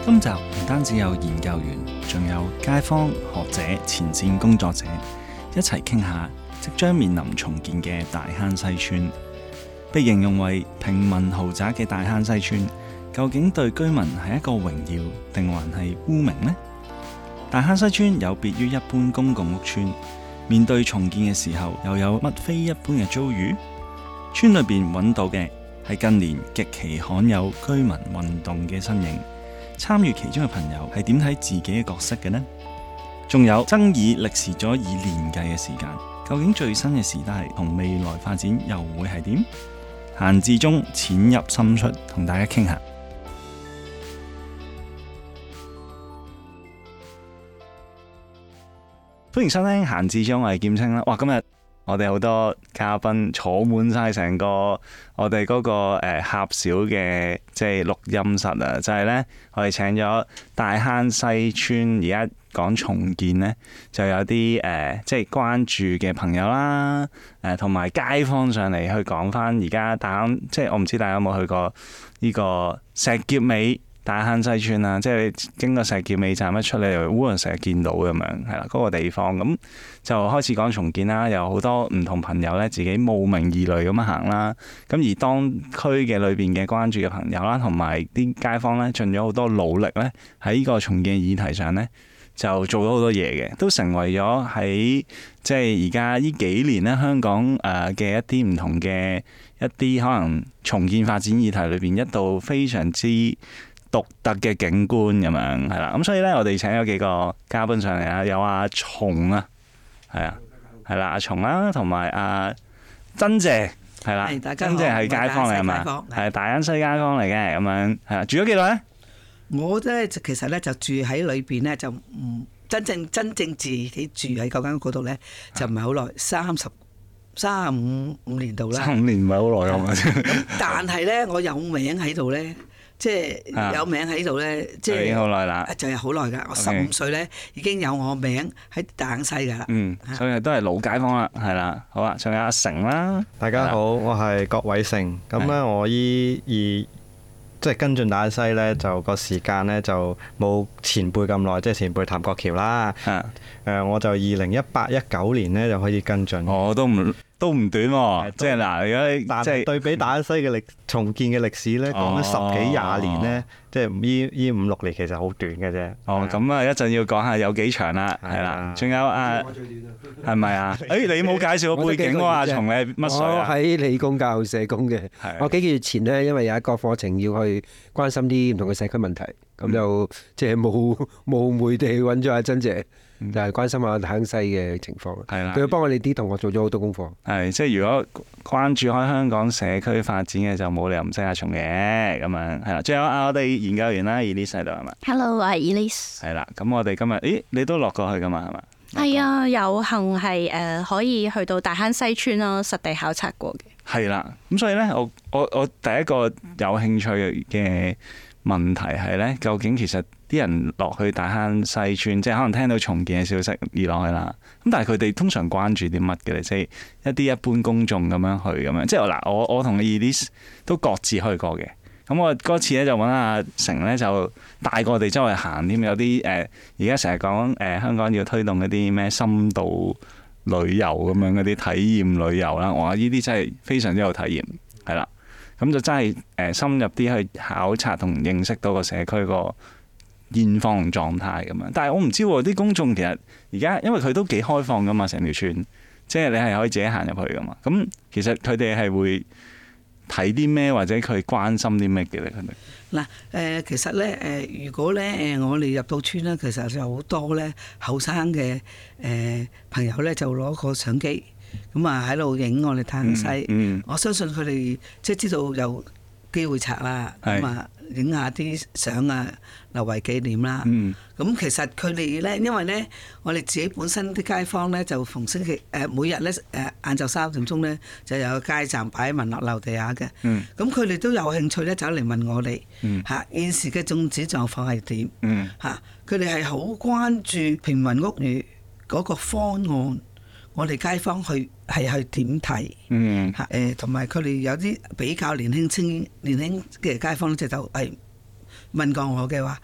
今集唔單止有研究員，仲有街坊、學者、前線工作者一齊傾下即將面臨重建嘅大坑西村。被形容為平民豪宅嘅大坑西村，究竟對居民係一個榮耀定還係污名呢？大坑西村有別於一般公共屋邨，面對重建嘅時候又有乜非一般嘅遭遇？村裏邊揾到嘅係近年極其罕有居民運動嘅身影。參與其中嘅朋友係點睇自己嘅角色嘅呢？仲有爭議歷時咗以年計嘅時間，究竟最新嘅時代同未來發展又會係點？閒置中淺入深出，同大家傾下。歡迎收聽閒置中，我係劍青啦。哇，今日我哋好多嘉賓坐滿晒成個我哋嗰個狹小嘅即係錄音室啊！就係呢，我哋請咗大坑西村而家講重建呢，就有啲即係關注嘅朋友啦，同埋街坊上嚟去講翻而家大坑，即係我唔知大家有冇去過呢個石硤尾大坑西村啊，即係你經過石硤尾站一出嚟，烏輪成日見到咁樣，係啦，嗰個地方咁就開始講重建啦。有好多唔同朋友咧，自己慕名而來咁樣行啦。咁而當區嘅裏邊嘅關注嘅朋友啦，同埋啲街坊咧，盡咗好多努力咧，喺呢個重建議題上咧，就做咗好多嘢嘅，都成為咗喺即係而家呢幾年咧，香港嘅一啲唔同嘅一啲可能重建發展議題裏邊一道非常之獨特嘅景觀咁樣，係啦，咁所以咧，我哋請咗幾個嘉賓上嚟啊，有阿松啊，係啊，係啦，阿松啦，同埋阿珍姐，係啦，珍姐係街坊嚟係嘛？係大坑西街坊嚟嘅，咁樣係啊，住咗幾耐咧？ 我咧其實咧就住喺裏邊咧，就唔真正自己住喺嗰間屋嗰度咧，就唔係好耐，35年度啦。35 年唔係好耐啊嘛。 但係咧，我有名喺度咧。即係有名喺度咧，即係已經好耐啦，就係好耐㗎。我15歲咧已經有我名喺大坑西㗎啦。 所以都係老街坊啦，係啦。好啊，仲有阿成啦。 大家好，我係郭偉成。咁咧，我即係跟進大坑西咧，就個時間咧就冇前輩咁耐，即係前輩譚國橋啦。我就2018-19年咧就可以跟進。 都唔短喎，即係嗱，如果但係對比大坑西嘅重建嘅歷史咧，講咗10幾20年咧，即係呢5-6年其實好短嘅啫。 咁啊，一陣要講下有幾長啦，係啦。仲有係咪啊？你冇介紹個背景喎，阿松你係乜水啊？ 我喺理工教社工嘅。我幾個月前呢，因為有一個課程要去關心啲唔同嘅社區問題，咁就即係冒昧地揾咗阿珍姐。就係關心下大坑西嘅情況，佢幫我哋啲同學做咗好多功課。 係即係如果關注開香港社區發展嘅，就冇理由唔識阿松嘅咁樣係啦。最後我哋研究員啦，Elise 喺度係嘛 ？Hello， 我係 Elise。 係啦，咁我哋今日你都落過去噶嘛係嘛？ 係啊，有幸係可以去到大坑西村啦，實地考察過嘅。 係啦，咁所以咧，我第一個有興趣嘅問題係咧，究竟其實啲人落去大坑西村，即係可能聽到重建嘅消息而落去啦。咁但係佢哋通常關注啲乜嘅咧？即係一啲一般公眾咁樣去咁樣。即係嗱，我同 Elise 都各自去過嘅。咁我嗰次咧就揾阿成咧就帶過我哋周圍行添，有啲而家成日講香港要推動一啲咩深度旅遊咁樣嗰啲體驗旅遊啦。哇！呢啲真係非常之有體驗，係啦。咁就真係深入啲去考察同認識到個社區個現況同狀態咁樣。但係我唔知喎，啲公眾其實而家因為佢都幾開放噶嘛，成條村，即係你係可以自己行入去噶嘛。咁其實佢哋係會睇啲咩，或者佢關心啲咩嘅咧？佢哋嗱其實咧如果咧我哋入到村咧，其實有好多咧後生嘅朋友咧就攞個相機。咁啊喺度影我哋大坑西，我相信佢哋即係知道有機會拆啦，咁啊影下啲相啊留為紀念啦。咁其實佢哋咧，因為咧我哋自己本身啲街坊咧就逢星期每日咧晏晝3點鐘咧就有個街站擺民樂樓地下嘅。咁佢哋都有興趣咧走嚟問我哋嚇現時嘅種子狀況係點嚇？佢哋係好關注平民屋宇嗰個方案。我哋街坊去點睇？同埋佢哋有啲比較年輕嘅街坊咧，就係問過我嘅話，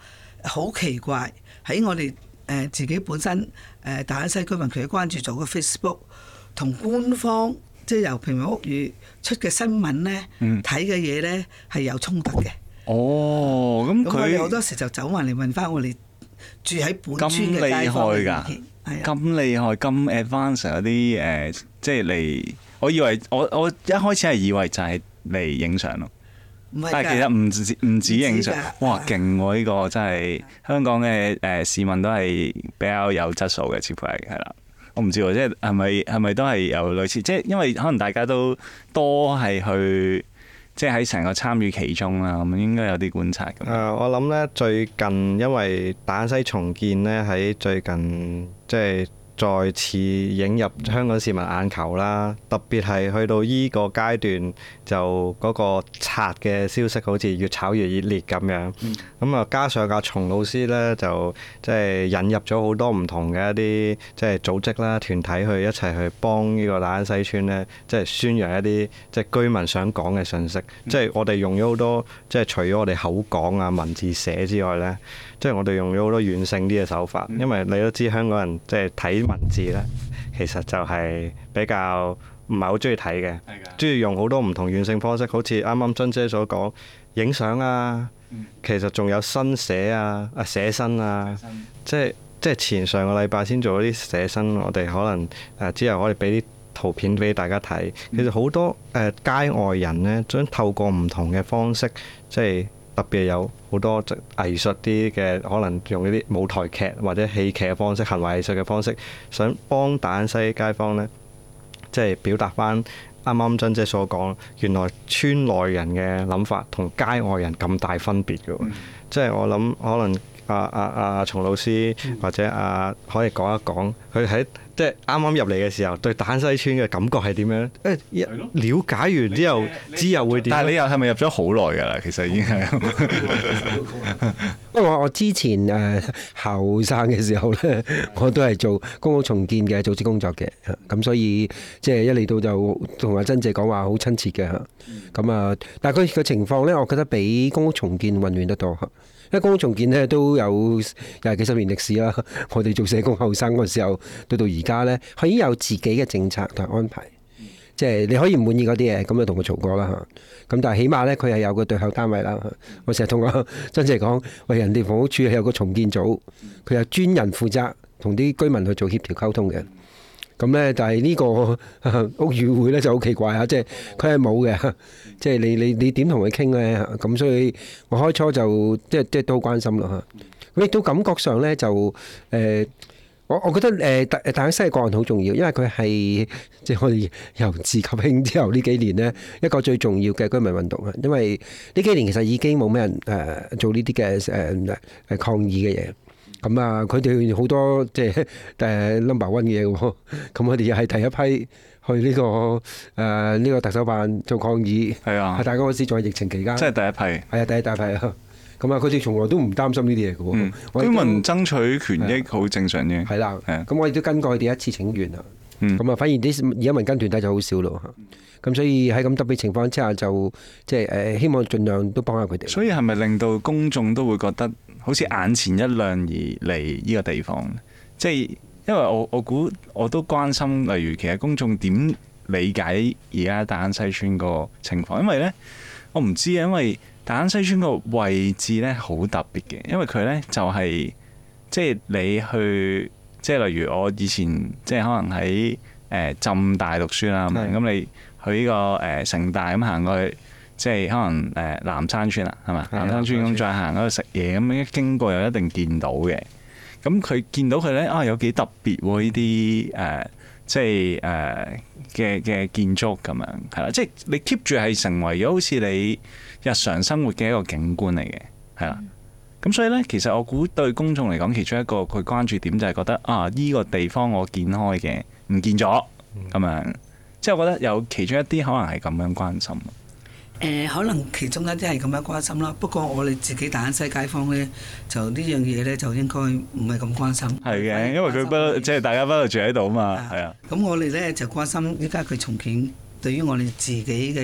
好奇怪喺我哋自己本身大坑西居民佢關注咗個 Facebook 同官方即係由平民屋宇出嘅新聞咧睇嘅嘢咧係有衝突嘅。 哦，咁我哋好多時就走埋嚟問翻我哋住喺本村嘅街坊嘅意見。 咁厲害，咁 advance 嗰啲即係嚟，我以為我一開始係以為就係嚟影相咯，但係其實唔止影相。哇，勁喎！呢個真係香港嘅市民都係比較有質素嘅，似乎係啦。我唔知喎，即係咪都係有類似，即係因為可能大家都多係去。即係喺成個參與其中啦，咁應該有啲觀察咁。 我諗咧最近因為大坑西重建咧，喺最近即係再次映入香港市民眼球啦。特別係去到依個階段，就嗰個拆嘅消息好似越炒越熱烈咁樣。咁啊，加上阿松老師咧，就即係引入咗好多唔同嘅一啲即係組織啦、團體去一齊去幫呢個大坑西村咧，即係宣揚一啲即係居民想講嘅信息。即係我哋用咗好多，即係除咗我哋口講啊、文字寫之外咧，即係我哋用咗好多軟性啲嘅手法。因為你都知香港人即係睇文字咧，其實就係比較唔係好中意睇嘅，中意用好多唔同軟性方式，好似啱啱珍姐所講，影相啊，其實仲有新寫啊、寫生啊，即係前上個禮拜先做咗啲寫生，我哋可能之後可以俾啲圖片俾大家睇。其實好多街外人呢，想透過唔同嘅方式，即係特別有好多藝術啲嘅，可能用呢啲舞台劇或者戲劇嘅方式、行為藝術嘅方式，想幫大坑西街坊呢，即係表達翻啱啱珍姐所講，原來村內人嘅諗法同街外人咁大分別嘅喎。即係我諗可能阿松老師或者可以講一講，佢喺即係啱啱入嚟嘅時候，對大坑西村嘅感覺係點樣？了解完之後，會點？ 但係你又係咪入咗好耐㗎啦？其實已經係。 不過我之前後生嘅時候咧，我都係做公屋重建嘅組織工作嘅，咁所以即係一嚟到就同阿珍姐講話好親切嘅嚇。咁啊，但係佢嘅情況咧，我覺得比公屋重建混亂得多。因為公屋重建咧都有幾十年歷史啦。我哋做社工後生嗰時候，到而家咧，佢已經有自己嘅政策同安排。即係你可以唔滿意嗰啲嘢，咁就同佢嘈過啦嚇。咁但係起碼咧，佢係有個對口單位啦。我成日同阿珍姐講，喂，人哋房屋處係有個重建組，佢有專人負責同啲居民去做協調溝通嘅。咁咧，但係呢個屋宇會咧就好奇怪啊！即係佢係冇嘅，即係你點同佢傾咧？咁所以我開初就即係都好關心咯嚇。咁亦都感覺上咧就我覺得大坑西嘅個案好重要，因為佢係即係我哋由治及興之後呢幾年呢一個最重要嘅居民運動啊！因為呢幾年其實已經冇咩人做呢啲嘅抗議嘅嘢。咁啊，佢哋好多即係number one 嘅嘢喎。咁我哋又係第一批去呢個特首辦做抗議。係啊，係大家嗰時仲係疫情期間。 即係第一批。係啊，第一批啊。咁啊，佢哋從來都唔擔心呢啲嘢嘅喎。 居民爭取權益好正常嘅。 係啦。咁我亦都跟過佢哋一次請願啊。咁啊，反而啲而家民間團體就好少咯。咁所以喺咁特別情況之下，就即係希望盡量都幫下佢哋。 所以係咪令到公眾都會覺得好似眼前一亮而嚟呢個地方？即係因為我估我都關心，例如其實公眾點理解而家大坑西村個情況？因為呢，我唔知啊，因為大坑西村個位置呢好特別嘅，因為佢呢就係即係你去，即係例如我以前即係可能喺浸大讀書啦，咁你去呢個城大咁行過去，即係可能南山村啦，係嘛？南山村咁再行嗰度食嘢，咁一經過又一定見到嘅。咁佢見到佢咧有幾特別喎？呢啲即係嘅建築咁樣係啦，即係你 keep 住係成為咗好似你日常生活嘅一個景觀嚟嘅，係啦。咁所以咧，其實我估對公眾嚟講，其中一個佢關注點就係覺得呢個地方我見開嘅唔見咗咁樣。即係我覺得有其中一啲可能係咁樣關心。 可能其中一啲係咁樣關心啦。不過我哋自己大坑西街坊咧，就呢樣嘢咧就應該唔係咁關心。係嘅，因為佢即係大家不嬲住喺度啊嘛。係啊。 咁我哋咧就關心依家佢重建對於我哋自己嘅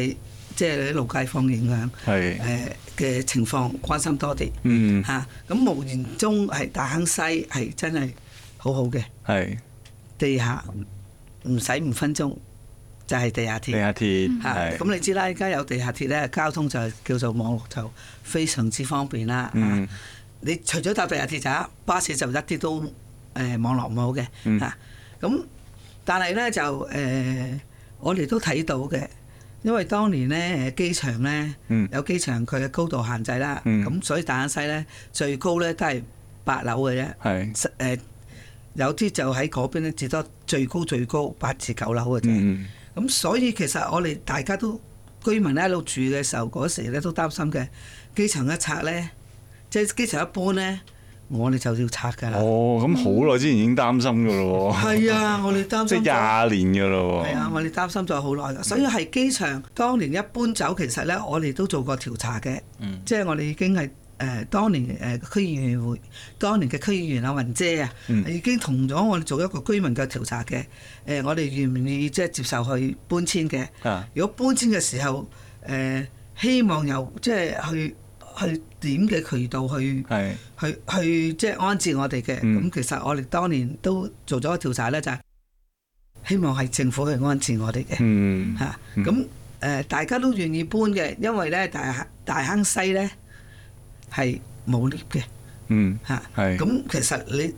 即係啲老街坊影響嘅情況關心多啲嚇。咁無言中係大坑西係真係好好嘅，地下唔使5分鐘就係地下鐵嚇。咁你知啦，而家有地下鐵咧，交通就叫做網絡就非常之方便啦。你除咗搭地下鐵站，巴士就一啲都網絡唔好嘅嚇。咁但係咧就我哋都睇到嘅。因為當年咧機場咧有機場佢嘅高度限制啦，咁所以大坑西咧最高咧都係8樓嘅啫。有啲就喺嗰邊咧至多最高8至9樓嘅啫。咁所以其實我哋大家都居民喺度住嘅時候嗰時咧都擔心嘅，機場一拆咧，即係機場一搬咧，我哋就要拆㗎啦。 咁好耐之前已經擔心㗎咯喎。係啊，我哋擔心。 即係20年㗎咯喎。 係啊，我哋擔心咗好耐㗎，所以係機場當年一搬走，其實咧我哋都做過調查嘅。即係我哋已經係當年區議員會，當年嘅區議員阿雲姐啊，已經同咗我哋做一個居民嘅調查嘅。我哋願唔願意即係接受去搬遷嘅？如果搬遷嘅時候，希望有即係去點嘅渠道去即係安置我哋嘅。咁其實我哋當年都做咗個調查咧，就係希望係政府去安置我哋嘅嚇。咁大家都願意搬嘅，因為咧大坑西咧係冇 lift 嘅嚇。咁其實你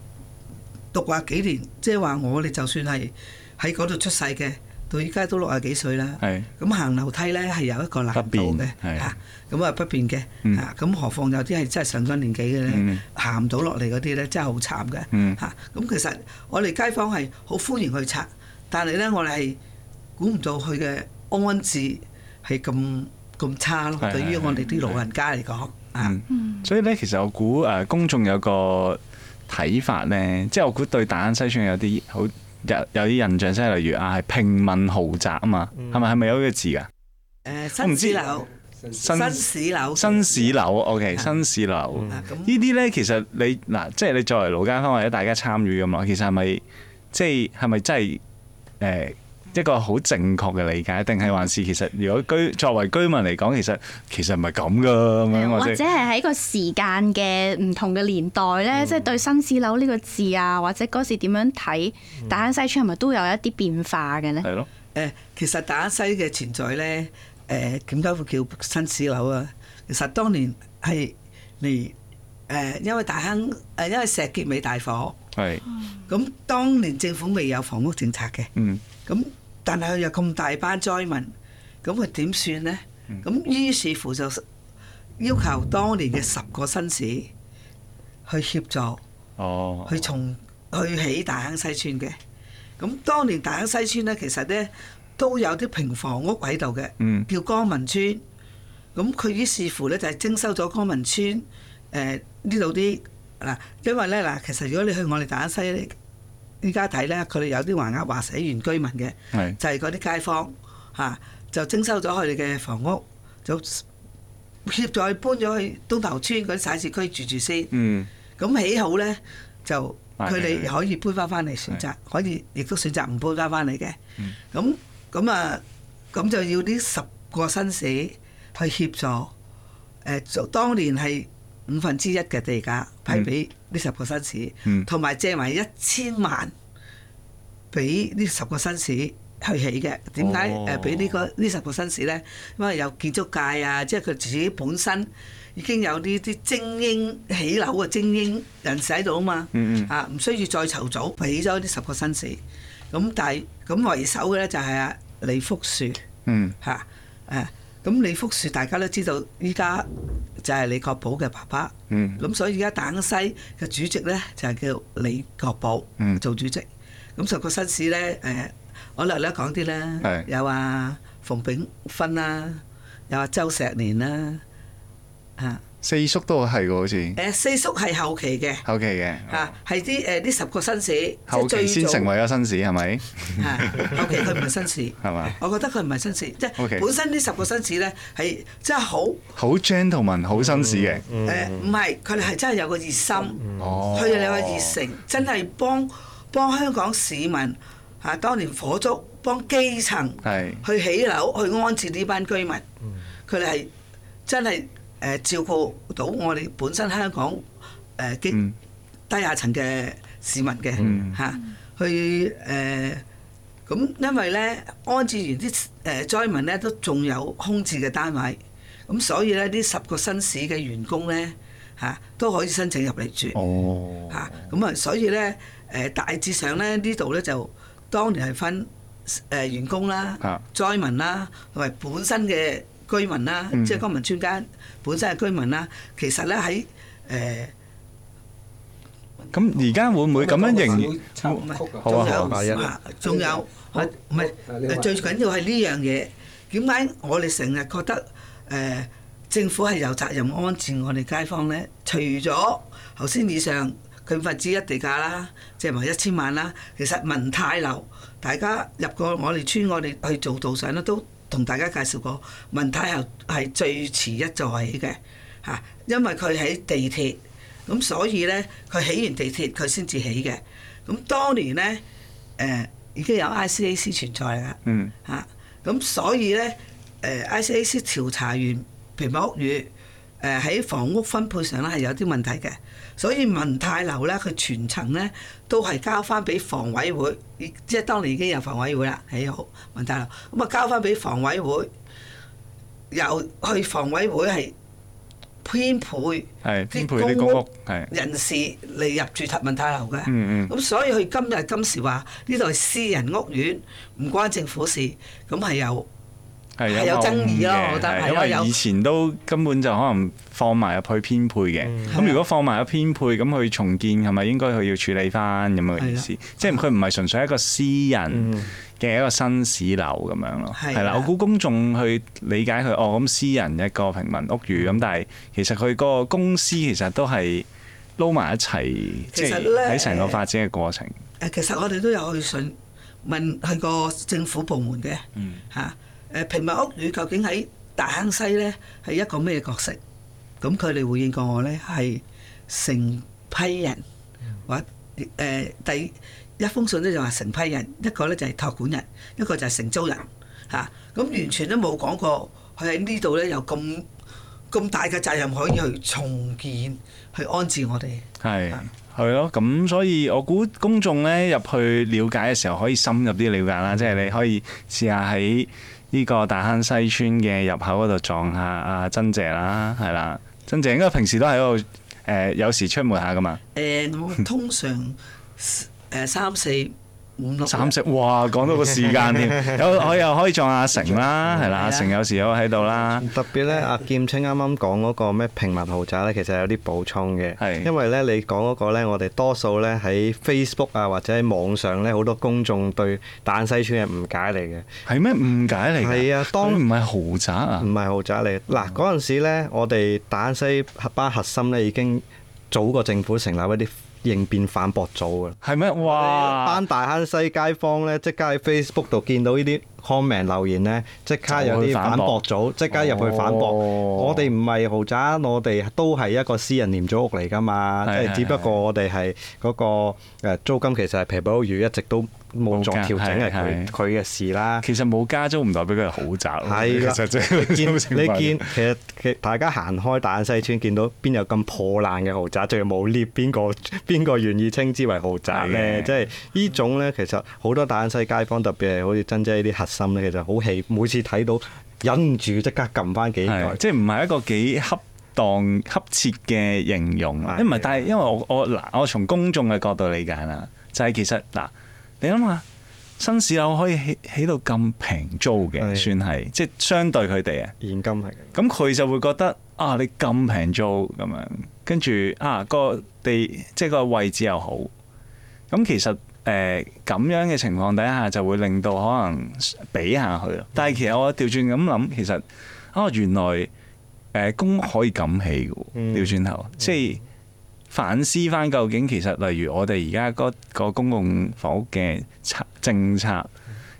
60幾年，即係話我哋就算係喺嗰度出世嘅，到而家都60幾歲啦。咁行樓梯咧係有一個難度嘅嚇，咁啊不便嘅嚇。咁何況有啲係真係上咗年紀嘅咧，行唔到落嚟嗰啲咧，真係好慘嘅嚇。咁其實我哋街坊係好歡迎去拆，但係咧我哋係估唔到佢嘅安置係咁差咯。對於我哋啲老人家嚟講啊， 所以咧其實我估公眾有個睇法咧，即係我估對大坑西邨有啲好有啲印象，即係例如係平民豪宅啊嘛，係咪有呢個字㗎？ 新市樓、新市樓 ，OK， 新市樓呢啲咧，其實你即係你作為老街坊或者大家參與咁咯，其實係咪係咪真係一個好正確嘅理解，定係還是其實如果作為居民嚟講，其實唔係咁噶咁樣， 或者係喺個時間嘅唔同嘅年代咧，即係對新市樓呢個字啊，或者嗰時點樣睇大坑西邨係咪都有一啲變化嘅咧？ 係咯。 其實大坑西嘅存在咧，點解會叫新市樓啊？其實當年係嚟因為因為石硤尾大火，咁當年政府未有房屋政策嘅，咁但係佢有咁大班災民，咁佢點算呢？咁於是乎就要求當年嘅10個新市去協助，去起大坑西邨嘅。咁當年大坑西邨呢，其實呢都有啲平房屋喺度嘅，叫光民村。咁佢於是乎呢，就係徵收咗光民村呢度啲嗱，因為呢，其實如果你去我哋大坑西依家睇咧，佢哋有啲橫額話寫原居民嘅，就係嗰啲街坊嚇，就徵收咗佢哋嘅房屋，就協助佢搬咗去東頭村嗰啲徙置區住先。咁起好咧，就佢哋可以搬翻嚟選擇，可以亦都選擇唔搬翻嚟嘅。咁就要啲10個新市去協助。當年係1/5嘅地價批俾呢10個新市，同埋借埋1000萬俾呢10個新市去起嘅。點解俾呢10個新市呢？因為有建築界啊，即係佢自己本身已經有呢啲精英起樓嘅精英人士喺度啊嘛，唔需要再籌組，俾咗呢10個新市。咁但係咁為首嘅呢，就係李福樹嚇咁李福樹大家都知道，依家就係李國寶嘅爸爸。咁所以而家大坑西嘅主席咧就係叫李國寶做主席。咁10個新市咧，我略略講啲啦，有馮炳芬啦，有周石年啦， 四叔都係喎，好似。 四叔係後期嘅。後期嘅。係啲呢10個新市。 後期先成為咗新市係咪？ 後期佢唔係新市。係嘛？我覺得佢唔係新市，即係本身呢10個新市咧係真係好 gentleman 好新市嘅。 唔係，佢哋係真係有個熱心，佢哋有個熱誠，真係幫香港市民當年火燭幫基層去起樓去安置呢班居民，佢哋係真係照顧到我哋本身香港低下層嘅市民嘅嚇，去咁因為咧安置完啲災民咧都仲有空置嘅單位，咁所以咧呢10個新市嘅員工咧嚇都可以申請入嚟住嚇，咁啊所以咧大致上咧呢度咧就當年係分員工啦、災民啦同埋本身嘅居民啦，即係江民村間本身嘅居民啦，其實咧喺咁而家會唔會咁樣形容？ 仲有唔係最緊要係呢樣嘢。點解我哋成日覺得政府係有責任安置我哋街坊咧？除咗頭先以上佢發展一地價啦，借埋1000萬啦，其實文泰樓大家入過我哋村，我哋去做導賞咧，都同大家介紹過文泰樓係最遲一座起嘅嚇，因為佢喺地鐵。咁所以咧，佢起完地鐵佢先至起嘅。咁當年咧，已經有 ICAC 存在啦。嚇，咁所以咧，ICAC 調查完平民屋宇，喺房屋分配上咧係有啲問題嘅。所以文泰樓咧，佢全層咧都係交翻俾房委會，即係當年已經有房委會啦，起好文泰樓。咁啊交翻俾房委會，又去房委會係編配啲公屋人士嚟入住文泰樓嘅，咁所以佢今時話呢度係私人屋苑，唔關政府事，咁係有爭議咯。我覺得因為以前都根本就可能放埋入去編配嘅，咁如果放埋入編配，咁佢重建係咪應該佢要處理翻咁樣嘅意思？即係佢唔係純粹一個私人嘅一個新市樓咁樣咯，係啦。我估公眾去理解佢咁私人一個平民屋宇咁，但係其實佢個公司其實都係撈埋一齊，即係喺成個發展嘅過程。 其實我哋都有去信問去個政府部門嘅嚇，平民屋宇究竟喺大坑西咧係一個咩角色？咁佢哋回應過我咧係成批人或第一封信咧就話成批人，一個咧就係託管人，一個就係承租人嚇。咁完全都冇講過佢喺呢度咧有咁大嘅責任可以去重建、去安置我哋。 係咯，咁所以我估公眾咧入去了解嘅時候可以深入啲了解啦，即係你可以試下喺呢個大坑西村嘅入口嗰度撞下阿珍姐啦，係啦，珍姐應該平時都喺度有時出門下噶嘛？ 我通常3、4、5、6。 3、4，哇！講到個時間添，我又可以撞阿成啦，係啦，阿成有時有喺度啦。 特別咧，阿劍青啱啱講嗰個咩平民豪宅咧，其實有啲補充嘅，因為咧你講嗰個咧，我哋多數咧喺 Facebook 啊或者喺網上咧，好多公眾對大坑西村嘅誤解嚟嘅。係咩誤解嚟？係啊，當唔係豪宅啊？唔係豪宅嚟。嗱嗰陣時咧，我哋大坑西班核心咧已經早過政府成立一啲應變反駁組嘅。係咩？哇！班大坑西街坊咧，即刻喺 Facebook 度見到呢啲 comment 留言咧，即刻有啲反駁組，即刻入去反駁。我哋唔係豪宅，我哋都係一個私人廉租屋嚟㗎嘛。即係只不過我哋係嗰個租金其實係平民屋宇一直都冇作調整，係佢嘅事啦。其實冇加租唔代表佢係豪宅。係啦，你見其實大家行開大坑西村，見到邊有咁破爛嘅豪宅，仲要冇 lift，邊個願意稱之為豪宅咧？即係呢種咧，其實好多大坑西街坊，特別係好似珍姐呢啲核心咧，其實好氣，每次睇到忍唔住即刻撳翻幾句，即係唔係一個幾恰當恰切嘅形容。因為但係因為我從公眾嘅角度理解啦，就係其實嗱，你諗下新市樓可以起到咁平租嘅，算係即係相對佢哋啊，現金係咁佢就會覺得啊，你咁平租咁樣，跟住啊個地即係個位置又好，咁其實咁樣嘅情況底下就會令到可能比下去咯。但係其實我調轉咁諗，其實原來公屋可以咁起嘅喎，調轉頭即係反思翻究竟其實例如我哋而家嗰個公共房屋嘅政策，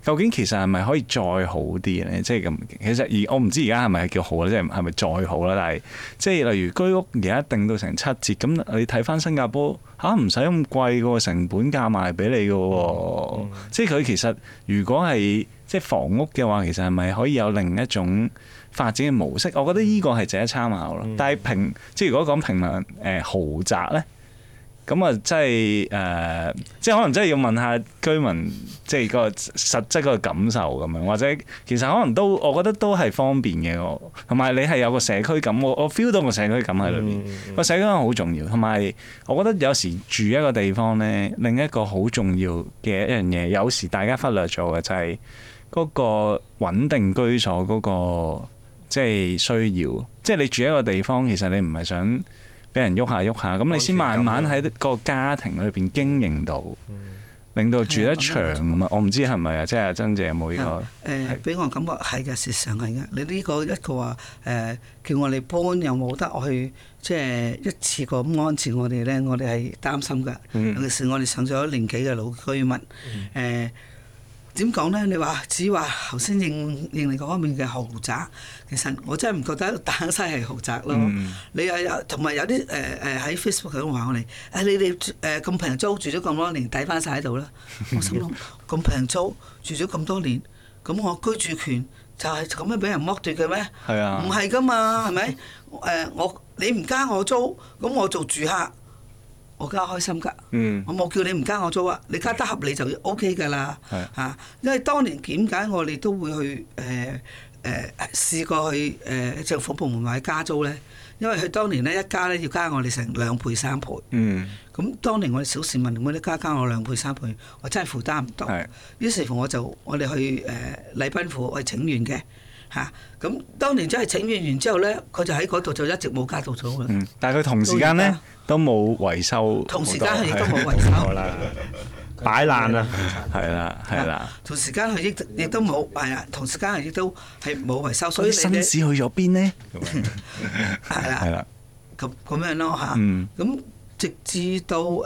究竟其實係咪可以再好啲咧？即係咁，其實我唔知而家係咪叫好咧，即係係咪再好啦？但係即係例如居屋而家定到成7折，咁你睇翻新加坡嚇唔使咁貴個成本價賣俾你嘅喎，即係佢其實如果係即係房屋嘅話，其實係咪可以有另一種發展嘅模式？我覺得呢個係值得參考咯。但係即係如果講平民豪宅咧？咁啊，即係可能真係要問下居民，即係個實質嗰個感受咁樣，或者其實可能我覺得都係方便嘅，同埋你係有個社區感，我 feel 到個社區感喺裏邊，個社區感好重要。同埋我覺得有時住一個地方咧，另一個好重要嘅一樣嘢，有時大家忽略咗嘅就係嗰個穩定居所嗰個即係需要，即係你住一個地方，其實你唔係想俾人喐下喐下，咁你先慢慢喺個家庭裏邊經營到，令到住得長咁啊！我唔知係咪啊，即係阿珍姐有冇呢個？ 俾我感覺係嘅，事實上係嘅。你呢個一個話叫我哋搬又冇得去，即係一次過咁安置我哋咧，我哋係擔心㗎。尤其是我哋上咗年紀嘅老居民，點講咧？你話只話頭先應你嗰方面嘅豪宅，其實我真係唔覺得大坑西係豪宅咯。你又有同埋有啲喺 Facebook 度話我哋，你哋咁平租住咗咁多年，抵翻晒喺度啦。我心諗咁平租住咗咁多年，咁我居住權就係咁樣俾人剝奪嘅咩？ 係啊， 唔係噶嘛，係咪？你唔加我租，咁我做住客。我梗係開心㗎，我冇叫你唔加我租啊，你加得合理就 OK 㗎啦嚇。因為當年點解我哋都會去試過去政府部門或者加租咧？因為佢當年咧一加咧要加我哋成2倍3倍。咁當年我哋小市民，我哋加我2倍3倍，我真係負擔唔到。於是乎我哋去禮賓府去請願嘅。咁當年真係請願完之後咧，佢就喺嗰度就一直冇加到租啦。 但係佢同時間咧都冇維修， 同時間佢亦都冇維修啦，擺爛啦， 係啦。 同時間佢亦都冇係啊，同時間佢亦都係冇維修，所以新市去咗邊呢？ 係啦，咁樣咯嚇。咁直至到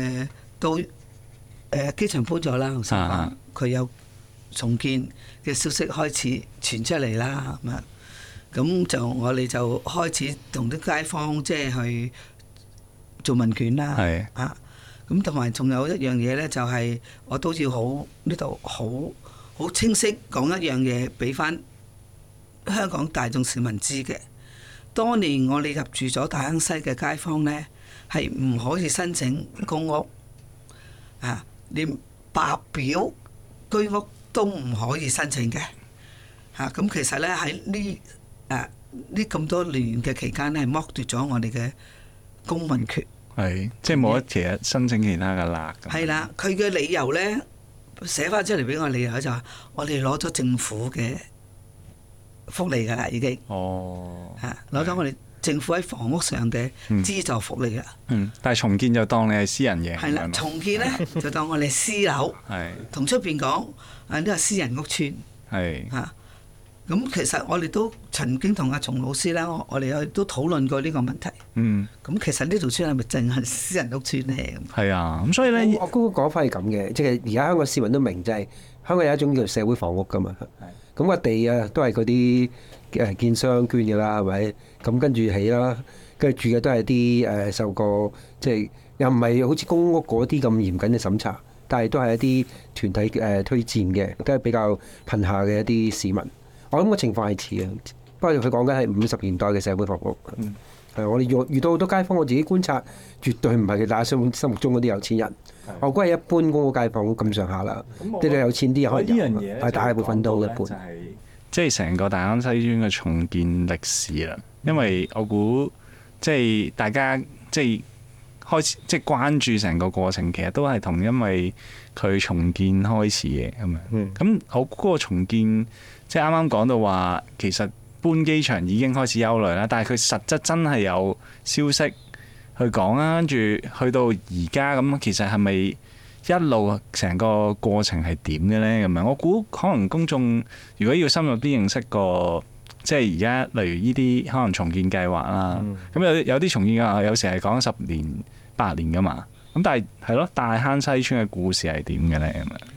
機場搬咗啦，佢有重建嘅消息開始傳出嚟啦，咁就我哋就開始同啲街坊即係去做問卷啦，咁同埋仲有一樣嘢咧，就係我都要呢度好清晰講一樣嘢俾翻香港大眾市民知嘅。當年我哋入住咗大坑西嘅街坊咧，係唔可以申請公屋，連白表居屋都唔可以申請嘅。咁其實咧喺呢咁多年嘅期間咧，係剝奪咗我哋嘅公民權。 係，即係冇得其實申請其他嘅啦。 係啦，佢嘅理由咧寫翻出嚟俾我理由就話，我哋攞咗政府嘅福利㗎啦，已經。攞咗我哋政府喺房屋上嘅資助福利㗎。 但係重建就當你係私人嘢。 係啦，重建咧就當我哋私樓。同出邊講呢個私人屋邨。咁其實我哋都曾經同阿松老師啦，我哋都討論過呢個問題。咁其實呢條村係咪淨係私人屋邨咧？ 係啊，咁所以咧， 我嗰個講法係咁嘅，即係而家香港市民都明，就係香港有一種叫社會房屋噶嘛。咁個地啊，都係嗰啲建商捐嘅啦，係咪？咁跟住起啦，跟住住嘅都係啲受過即係又唔係好似公屋嗰啲咁嚴謹嘅審查，但係都係一啲團體推薦嘅，都係比較貧下嘅一啲市民。我諗個情況係似嘅，不過佢講緊係50年代嘅社會房屋。我哋遇到好多街坊，我自己觀察，絕對唔係大家心目中嗰啲有錢人。我估係一般嗰個街坊咁上下啦。啲你有錢啲可能有，但係大部分都一般。 即係成個大坑西邨嘅重建歷史啦。因為我估即係大家即係開始即係關注成個過程，其實都係同因為佢重建開始嘅咁樣。咁我估嗰個重建。即係啱啱講到話，其實搬機場已經開始憂慮啦，但係佢實質真係有消息去講啊，跟住去到而家咁，其實係咪一路成個過程係點嘅咧？咁樣我估可能公眾如果要深入啲認識個，即係而家例如呢啲可能重建計劃啦，咁有啲重建計劃有時係講10年8年噶嘛，咁但係咯，大坑西邨嘅故事係點嘅咧？咁樣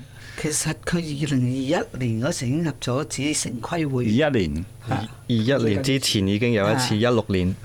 其實佢2021年嗰時已經入咗自己城規會。 21年。 21年之前已經有一次16年。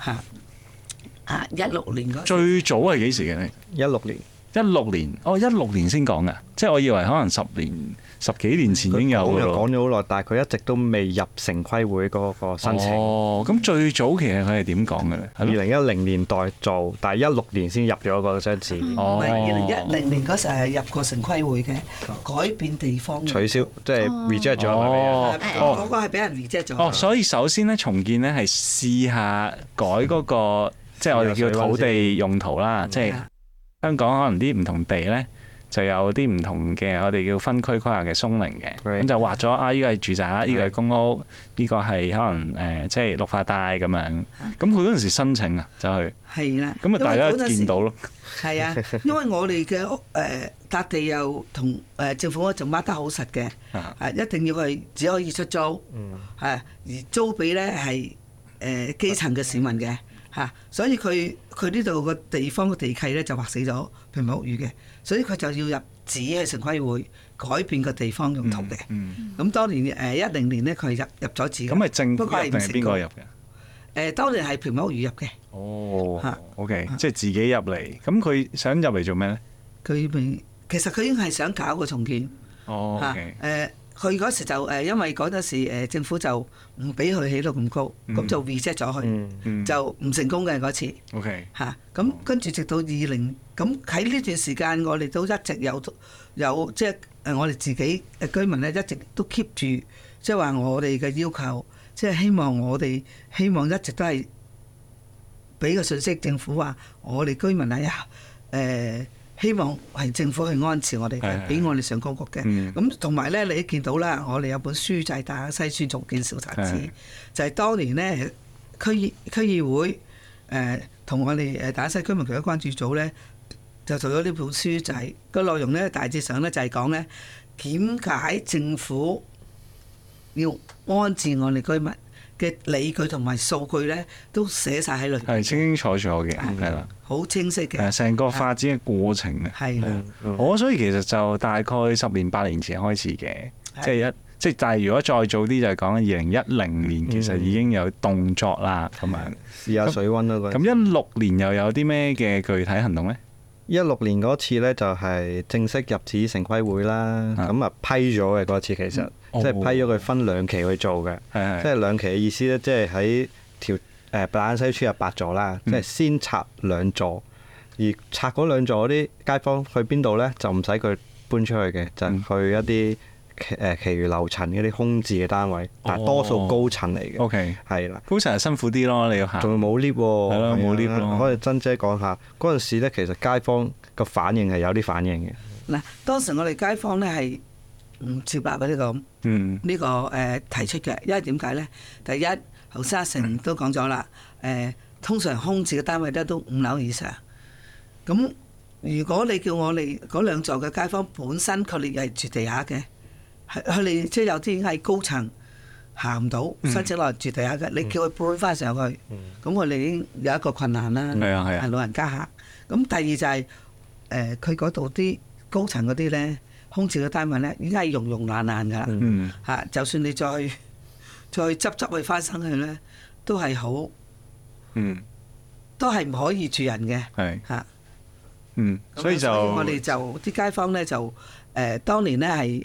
16年嗰。 最早係幾時嘅咧 ？16年。 16年，哦，16年先講嘅，即係我以為可能10幾年前已經有嘅咯。 講咗好耐，但係佢一直都未入城規會嗰個申請。 哦，咁最早期佢係點講嘅咧 ？2010年代做，但係16年先入咗嗰張紙。 唔係2010年嗰時係入過城規會嘅，改變地方。 取消，即係 reject 咗。 嗰個係俾人 reject 咗。 哦，所以首先咧重建咧係試下改嗰個，即係我哋叫土地用途啦，即係。香港可能啲唔同地咧，就有啲唔同嘅，我哋叫分區規劃嘅鬆零嘅，咁就劃咗啊！呢個係住宅，呢個係公屋，呢個係可能即係綠化帶咁樣。咁佢嗰陣時申請啊，就去係啦。 咁啊，大家見到咯。 係啊，因為我哋嘅屋笪地又同政府就掹得好實嘅，一定要係只可以出租，而租俾咧係基層嘅市民嘅。所以佢呢度個地方嘅地契咧就劃死咗平民屋宇嘅，所以佢就要入紙去城規會改變個地方用途嘅。咁當年10年咧，佢入咗紙。 咁係政府入定係邊個入嘅？ 當年係平民屋宇入嘅。 哦，OK，即係自己入嚟。咁佢想入嚟做咩咧？ 其實佢已經係想搞個重建。 哦，OK。 佢嗰時就因為嗰陣時政府就唔俾佢起到咁高，咁就 reject 咗佢，就唔成功嘅嗰次。 OK。 咁跟住直到20，咁喺呢段時間我哋都一直有即係我哋自己嘅居民咧一直都 keep 住，即係話我哋嘅要求，即係希望一直都係俾個信息政府話我哋居民係希望係政府去安置我哋嘅，俾我哋上公屋嘅。咁同埋咧，你見到啦，我哋有本書就係《大坑西邨重建小冊子》，就係當年咧區議會同我哋大坑西居民權益關注組咧，就做咗呢本書，就係個內容咧大致上咧就係講咧點解政府要安置我哋居民嘅理據同埋數據咧，都寫晒喺裏邊， 係清清楚楚嘅，係啦， 好清晰嘅。 成個發展嘅過程啊， 係啦。 所以其實就大概10年8年前開始嘅，即係但係如果再早啲就係講2010年，其實已經有動作啦，咁樣試下水溫咯。 咁16年又有啲咩嘅具體行動咧 ？16年嗰次咧就係正式入紙城規會啦，咁啊批咗嘅嗰次其實，即係批咗佢分2期去做嘅，即係2期嘅意思咧，即係喺條大坑西邨有8座啦，即係先拆2座，而拆嗰2座嗰啲街坊去邊度咧，就唔使佢搬出去嘅，就去一啲其餘樓層嗰啲空置嘅單位，但係多數高層嚟嘅。 OK， 係啦， 高層係辛苦啲咯，你要行。仲冇 lift 喎。係咯， 冇 lift 咯。 可以珍姐講下嗰陣時咧，其實街坊個反應係有啲反應嘅。 嗱，當時我哋街坊咧係唔接納呢個提出嘅，因為點解咧？第一，後生成都講咗啦，通常空置嘅單位咧都5樓以上。咁如果你叫我哋嗰2座嘅街坊本身佢哋係住地下嘅，佢哋即係有啲係高層行唔到，申請落嚟住地下嘅，你叫佢搬翻上去，咁我哋已經有一個困難啦。係老人家客。咁第二就係佢嗰度啲高層嗰啲咧，空置嘅單位咧，已經係溶溶爛爛㗎啦。就算你再執去翻新去咧，都係好，都係唔可以住人嘅。係所以我哋就啲街坊咧就當年咧係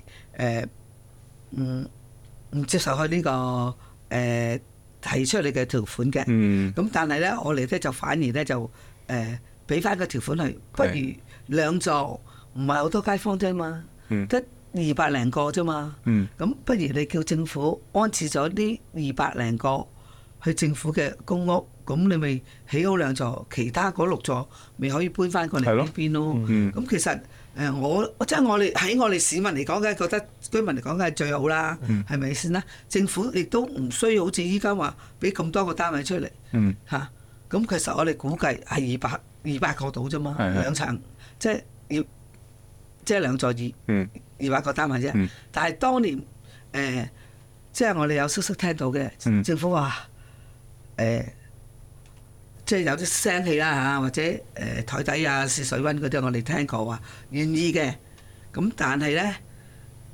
唔接受佢呢個提出嚟嘅條款嘅。咁但係咧，我哋咧就反而咧就俾翻個條款去，不如2座唔係好多街坊啫嘛，得200零個啫嘛。咁不如你叫政府安置咗呢200零個去政府嘅公屋，咁你咪起好2座，其他嗰6座咪可以搬翻過嚟呢邊咯。咁其實即係我哋喺我哋市民嚟講嘅，覺得居民嚟講嘅係最好啦，係咪先啦？政府亦都唔需要好似依家話俾咁多個單位出嚟嚇。咁其實我哋估計係200個到啫嘛，2層即係2座200個單位啫。但係當年即係我哋有消息聽到嘅，政府話即係有啲聲氣啦嚇，或者台底啊試水溫嗰啲，我哋聽過話願意嘅。咁但係咧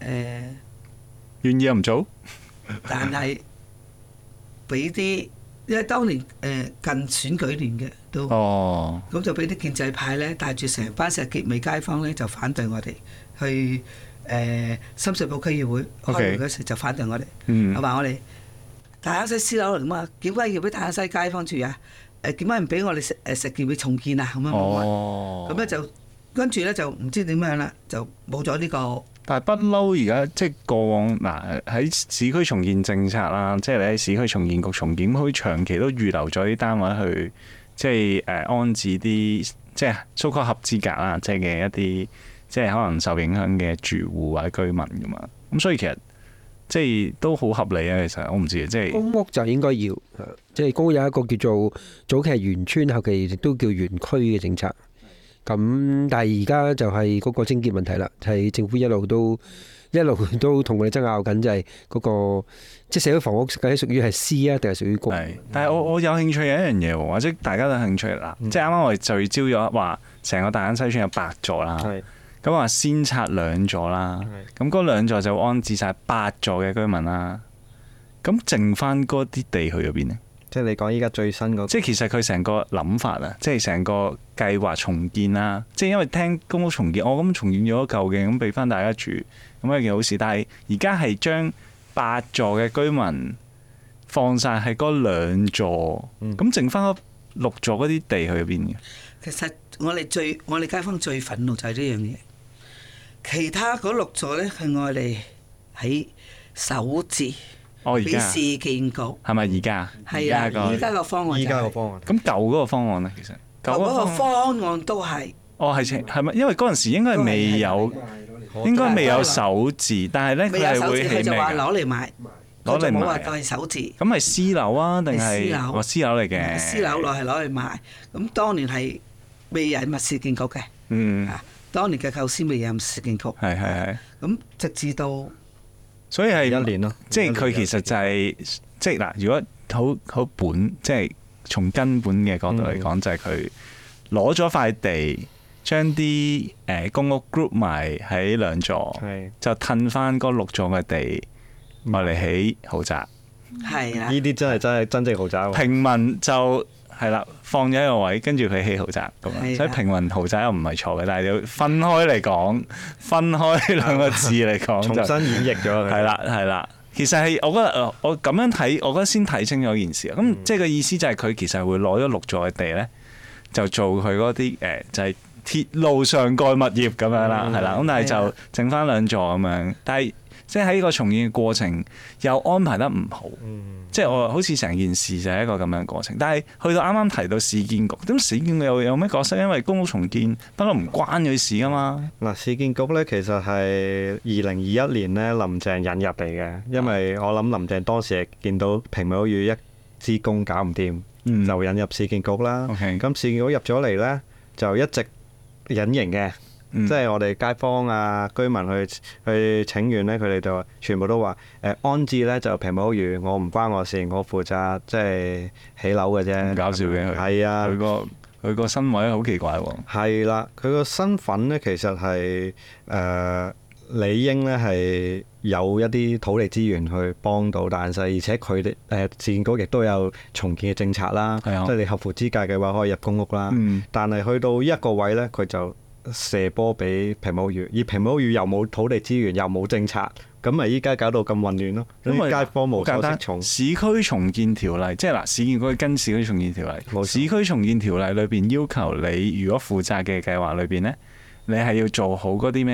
願意又唔做， 但係俾啲，因為當年近選舉年嘅都，咁就俾啲建制派咧帶住成班石硤尾街坊咧就反對我哋去深水埗區議會開會嗰時就反對我哋，話我哋大坑西私樓嚟嘛，點解要俾大坑西街坊住啊？點解唔俾我哋石硤尾重建啊？咁樣咁咧就跟住咧就唔知點樣啦，就冇咗呢個。 但係不嬲而家即係過往嗱喺市區重建政策啦，即係你喺市區重建局重建，佢長期都預留咗啲單位去即係安置啲即係so called合資格啦，即係嘅一啲即係可能受影響嘅住戶或者居民噶嘛。咁所以其實即係都好合理啊。其實我唔知即係公屋就應該要，即係公屋有一個叫做早期係原村，後期亦都叫原區嘅政策。咁但係而家就係嗰個症結問題啦，係政府一路都同我哋爭拗緊，就係嗰個即係社會房屋究竟屬於係私啊定係屬於公？ 但係我有興趣有一樣嘢，或者大家都有興趣啦。即係啱啱我哋聚焦咗話，成個大坑西村有8座啦，咁話先拆2座啦，咁嗰2座就安置晒8座嘅居民啦。咁剩翻嗰啲地去咗邊呢？ 即係你講依家最新嗰， 即係其實佢成個諗法啊，即係成個計劃重建啦。即係因為聽公屋重建，咁重建咗舊嘅，咁俾翻大家住，咁係件好事。但係而家係將8座嘅居民放晒喺嗰2座，咁剩翻6座嗰啲地去邊嘅？ 其實我哋街坊最憤怒就係呢樣嘢，其他嗰6座咧係我哋喺首置。俾市建局係咪而家？ 係啊，依家個方案。 咁舊嗰個方案咧，其實舊嗰個方案都係。 係咪？因為嗰陣時應該未有首置，但係咧佢係會起咩㗎？ 佢就話攞嚟賣，攞嚟冇話當係首置。 咁係私樓啊，定係私樓嚟嘅？ 私樓落係攞嚟賣。咁當年係未引入市建局嘅。當年嘅構思未引入市建局。 係。 咁直至到。 所以係 1年咯， 即係佢其實就係即係嗱，如果好本，即係從根本嘅角度嚟講，就係佢攞咗塊地，將啲公屋 group 埋喺2座，就褪翻嗰6座嘅地，嚟嚟起豪宅。 係啊， 呢啲真係真正豪宅。 平民就係啦，放咗一個位，跟住佢起豪宅咁樣，所以平民豪宅又唔係錯嘅，但係要分開嚟講，分開2個字嚟講就重新演繹咗。 係啦，其實係我覺得我咁樣睇，我覺得先睇清楚件事。咁即係個意思就係佢其實會攞咗6座嘅地咧，就做佢嗰啲就係鐵路上蓋物業咁樣啦，係啦。咁但係就剩翻2座咁樣，但係即係喺呢個重建嘅過程又安排得唔好。即係我好似成件事就係一個咁樣嘅過程，但係去到啱啱提到市建局，咁市建局又有咩角色？因為公屋重建不嬲唔關佢事噶嘛。 嗱，市建局咧其實係2021年咧林鄭引入嚟嘅，因為我諗林鄭當時係見到平民屋宇一支公搞唔掂，就引入市建局啦。咁市建局入咗嚟咧，就一直隱形嘅。即係我哋街坊啊、居民去請願咧，佢哋就全部都話安置咧就平民屋宇，我唔關我事，我負責即係起樓嘅啫。 搞笑嘅佢。係啊，佢個身位好奇怪喎。 係啦，佢個身份咧其實係理應咧係有一啲土地資源去幫到大坑西，而且佢哋市建局亦都有重建嘅政策啦。即係你合乎資格嘅話可以入公屋啦。但係去到一個位咧，佢就射波俾平民屋宇，而平民屋宇又冇土地資源，又冇政策，咁咪依家搞到咁混亂咯。因為街坊無所適從。 市區重建條例，即係嗱，市建局跟市區重建條例。市區重建條例裏邊要求你，如果負責嘅計劃裏邊呢，你係要做好嗰啲咩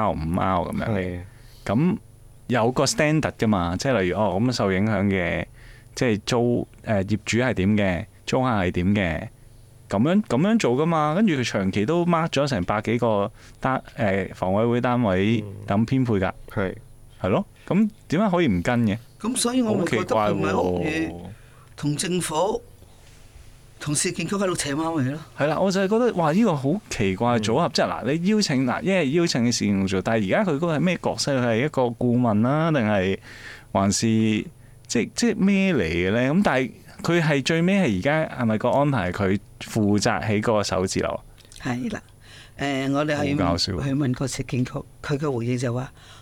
4R、5R 咁樣。咁有個 standard 噶嘛，即係例如咁受影響嘅，即係業主係點嘅，租客係點嘅。咁樣做噶嘛，跟住佢長期都 mark 咗成100幾個房委會單位等編配㗎，係咯，咁點解可以唔跟嘅？ 咁所以我咪覺得平民屋宇同政府同市建局喺度扯貓尾咯。係啦，我就係覺得哇，呢個好奇怪嘅組合，即係嗱，你邀請因為邀請嘅市建局做，但係而家佢嗰個係咩角色？佢係一個顧問啦，定係還是即係咩嚟嘅咧？咁但係佢係最尾係而家係咪個安排佢負責起嗰個首置樓？ 係啦，我哋去問個市建局，佢嘅回應就話：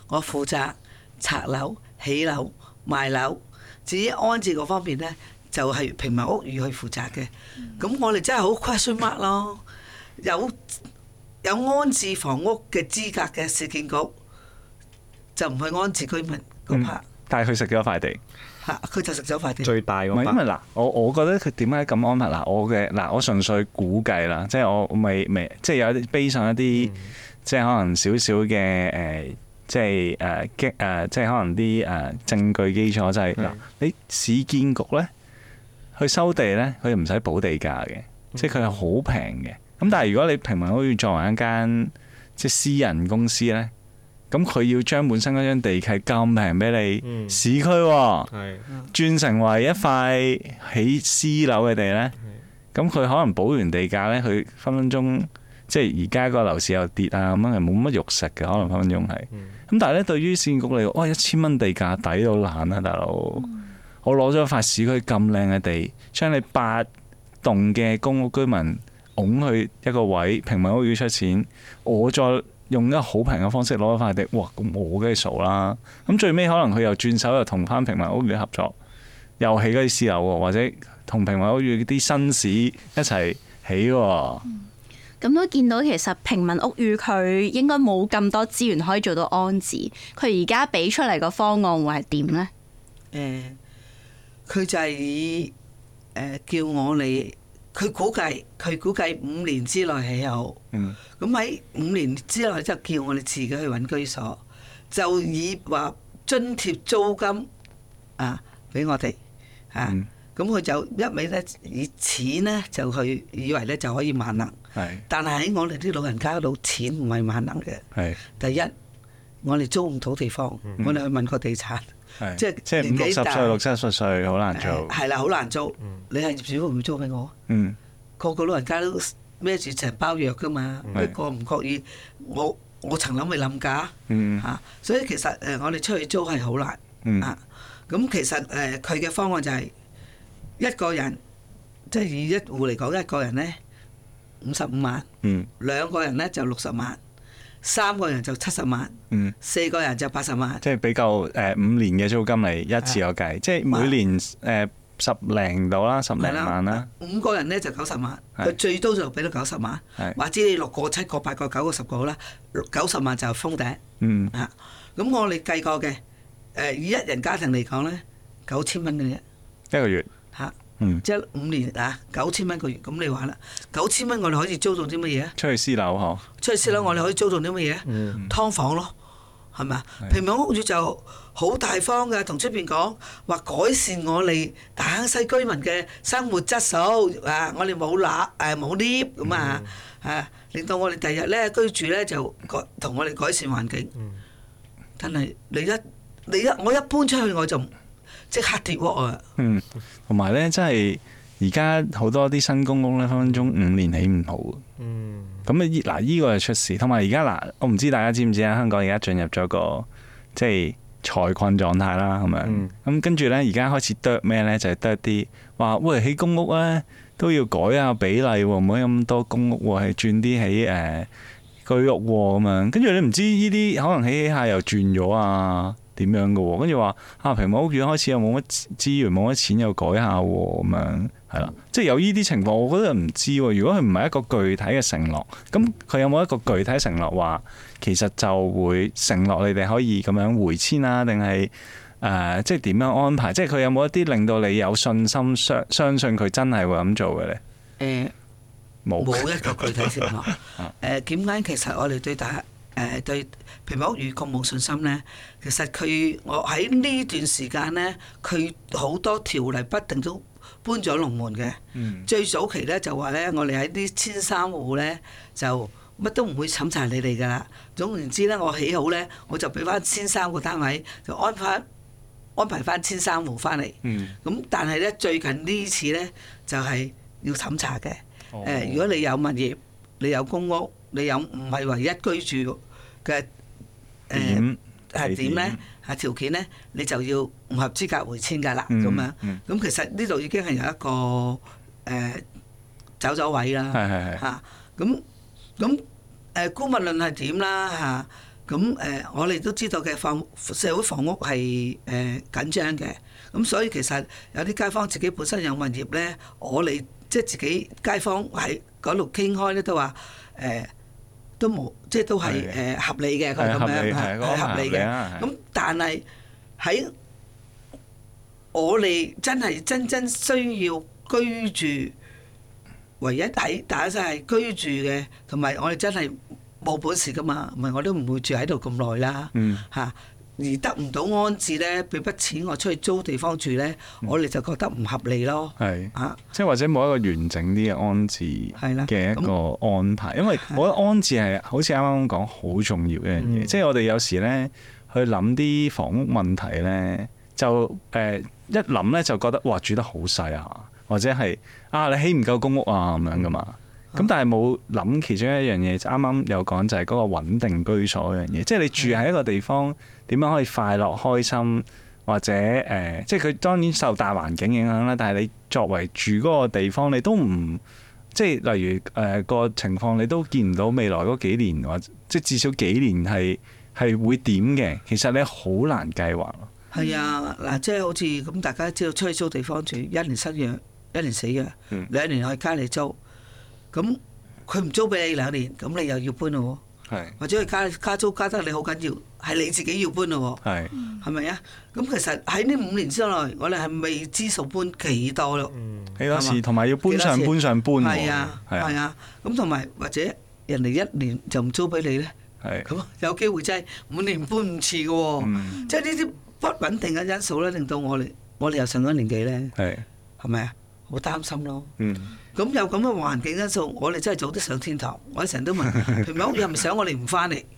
我負責拆樓、起樓、賣樓。至於安置嗰方面咧，就係平民屋宇去負責嘅。咁我哋真係好 question mark 咯。有安置房屋嘅資格嘅市建局，就唔去安置居民嗰 part。 但係佢食咗塊地。 佢就食咗塊地。 最大嗰 part。 因為嗱，我覺得佢點解咁安排嗱？我純粹估計啦，即係我未即係有啲悲上一啲，即係可能少少嘅即係即係可能啲證據基礎就係嗱，你市建局咧去收地咧，佢唔使補地價嘅，即係佢係好平嘅。咁但係如果你平民屋宇作為一間即係私人公司咧，咁佢要將本身嗰張地契咁平俾你市區轉成為一塊起私樓嘅地咧，咁佢可能補完地價咧，佢分分鐘即係而家個樓市又跌啊，咁樣係冇乜肉食嘅，可能分分鐘係。咁但係咧，對於市建局嚟講，哇，1000蚊地價抵到爛啊，大佬！我攞咗塊市區咁靚嘅地，將你8棟嘅公屋居民拱去一個位，平民屋宇出錢，我再用一個好平嘅方式攞一塊地，哇！咁我梗係傻啦。咁最尾可能佢又轉手又同翻平民屋宇合作，又起嗰啲私樓喎，或者同平民屋宇啲新市一齊起喎。 咁都見到其實平民屋宇佢應該冇咁多資源可以做到安置，佢而家俾出嚟個方案會係點呢？ 佢就係以叫我哋，佢估計5年之內起好。咁喺5年之內就叫我哋自己去揾居所，就以話津貼租金俾我哋咁佢就一味咧以錢咧就去以為咧就可以萬能。但係喺我哋啲老人家嗰度，錢唔係萬能嘅。第一，我哋租唔到地方，我哋去問個地產，即係 50、60歲、60、70歲好難做。 係啦，好難租。你係業主會唔會租俾我？個個老人家都孭住成包藥噶嘛，一個唔覺意，我層樓未冧價所以其實我哋出去租係好難咁其實佢嘅方案就係一個人，即係以一戶嚟講，一個人咧55萬，2個人咧就60萬，3個人就70萬，4個人就80萬。即係比較5年嘅租金嚟一次有計，即係每年10零到啦，10零萬啦。 5個人咧就90萬，佢最多就俾到90萬，或者你6個、7個、8個、9個、10個好啦，90萬就封頂。咁我哋計過嘅，以一人家庭嚟講咧，9000蚊嘅啫， 一個月。 即係5年9000蚊個月，咁你話啦，9000蚊我哋可以租到啲乜嘢啊？ 出去私樓嗬？ 出去私樓我哋可以租到啲乜嘢？劏房咯，係咪啊？平民屋宇就好大方嘅，同出邊講話改善我哋大坑西居民嘅生活質素我哋冇冇 lift 咁令到我哋第日咧居住咧就同我哋改善環境。但係我一搬出去我就即刻跌喎啊！ 同埋咧，真係而家好多啲新公屋咧，分分鐘5年起唔好。咁嗱，依個係出事。同埋而家嗱，我唔知大家知唔知啊？香港而家進入咗個即係財困狀態啦，咁樣。咁跟住咧，而家開始剁咩咧？就係剁啲話，喂，起公屋咧都要改下比例喎，唔可以咁多公屋喎，係轉啲起居屋喎咁樣。跟住你唔知呢啲可能起下又轉咗啊？點樣嘅喎？跟住話平民屋宇開始又冇乜資源，冇乜錢又改下喎，咁樣係啦，即係有呢啲情況，我覺得唔知喎。如果佢唔係一個具體嘅承諾，咁佢有冇一個具體承諾話，其實就會承諾你哋可以咁樣回遷啊？定係即係點樣安排？即係佢有冇一啲令到你有信心相信佢真係會咁做嘅咧？冇一個具體承諾。點解其實我哋對平民屋宇咁冇信心呢？其實我喺呢段時間呢，佢好多條例不定都搬咗龍門嘅。最早期呢，就話呢，我哋喺啲千三戶呢，就乜都唔會審查你哋㗎啦。總言之呢，我起好呢，我就俾翻1003個單位，就安排翻1003戶翻嚟。咁但係呢，最近呢次呢，就係要審查嘅。如果你有物業，你有公屋，你有唔係唯一居住嘅係點咧？條件咧，你就要唔合資格回遷㗎啦。咁樣咁其實呢度已經係有一個走咗位啦。咁顧問論係點啦？ 咁我哋都知道嘅社會房屋係緊張嘅，咁所以其實有啲街坊自己本身有物業咧，我哋即係自己街坊喺嗰度傾開咧，都話都冇，即係都係合理嘅，佢咁樣係合理嘅。咁但係喺我哋真正需要居住，唯一喺大坑西係居住嘅，同埋我哋真係冇本事噶嘛，唔係我都唔會住喺度咁耐啦嚇。而得唔到安置咧，俾筆錢我出去租地方住咧，我哋就覺得唔合理咯。 係即係或者冇一個完整啲嘅安置嘅一個安排，因為我覺得安置係好似啱啱講好重要一樣嘢。即係我哋有時咧去諗啲房屋問題咧，就一諗咧就覺得哇住得好細啊，或者係你起唔夠公屋啊咁樣噶嘛。咁但係冇諗其中一樣嘢，啱啱有講就係嗰個穩定居所嗰樣嘢，即係你住喺一個地方點樣可以快樂開心，或者即係佢當然受大環境影響啦，但係你作為住嗰個地方，你都唔即係例如個情況，你都見唔到未來嗰幾年或者即係至少幾年係會點嘅，其實你好難計劃咯。係啊，嗱，即係好似咁，大家知道出去租地方住，一年失約，一年死約，兩年可以加你租。咁佢唔租俾你2年，咁你又要搬咯喎，或者佢加租加得你好緊要，係你自己要搬咯喎，係咪啊？咁其實喺呢5年之內，我哋係未知數搬幾多咯， 幾多次，同埋要搬上搬上搬喎， 係啊，咁同埋或者人哋1年就唔租俾你咧，咁有機會真係5年搬5次嘅喎，即係呢啲不穩定嘅因素咧，令到我哋又上咗年紀咧，係咪啊？好擔心咯。咁有咁嘅環境因素，我哋真係早啲上天堂。我哋成日都問，平民屋又唔想我哋唔翻嚟，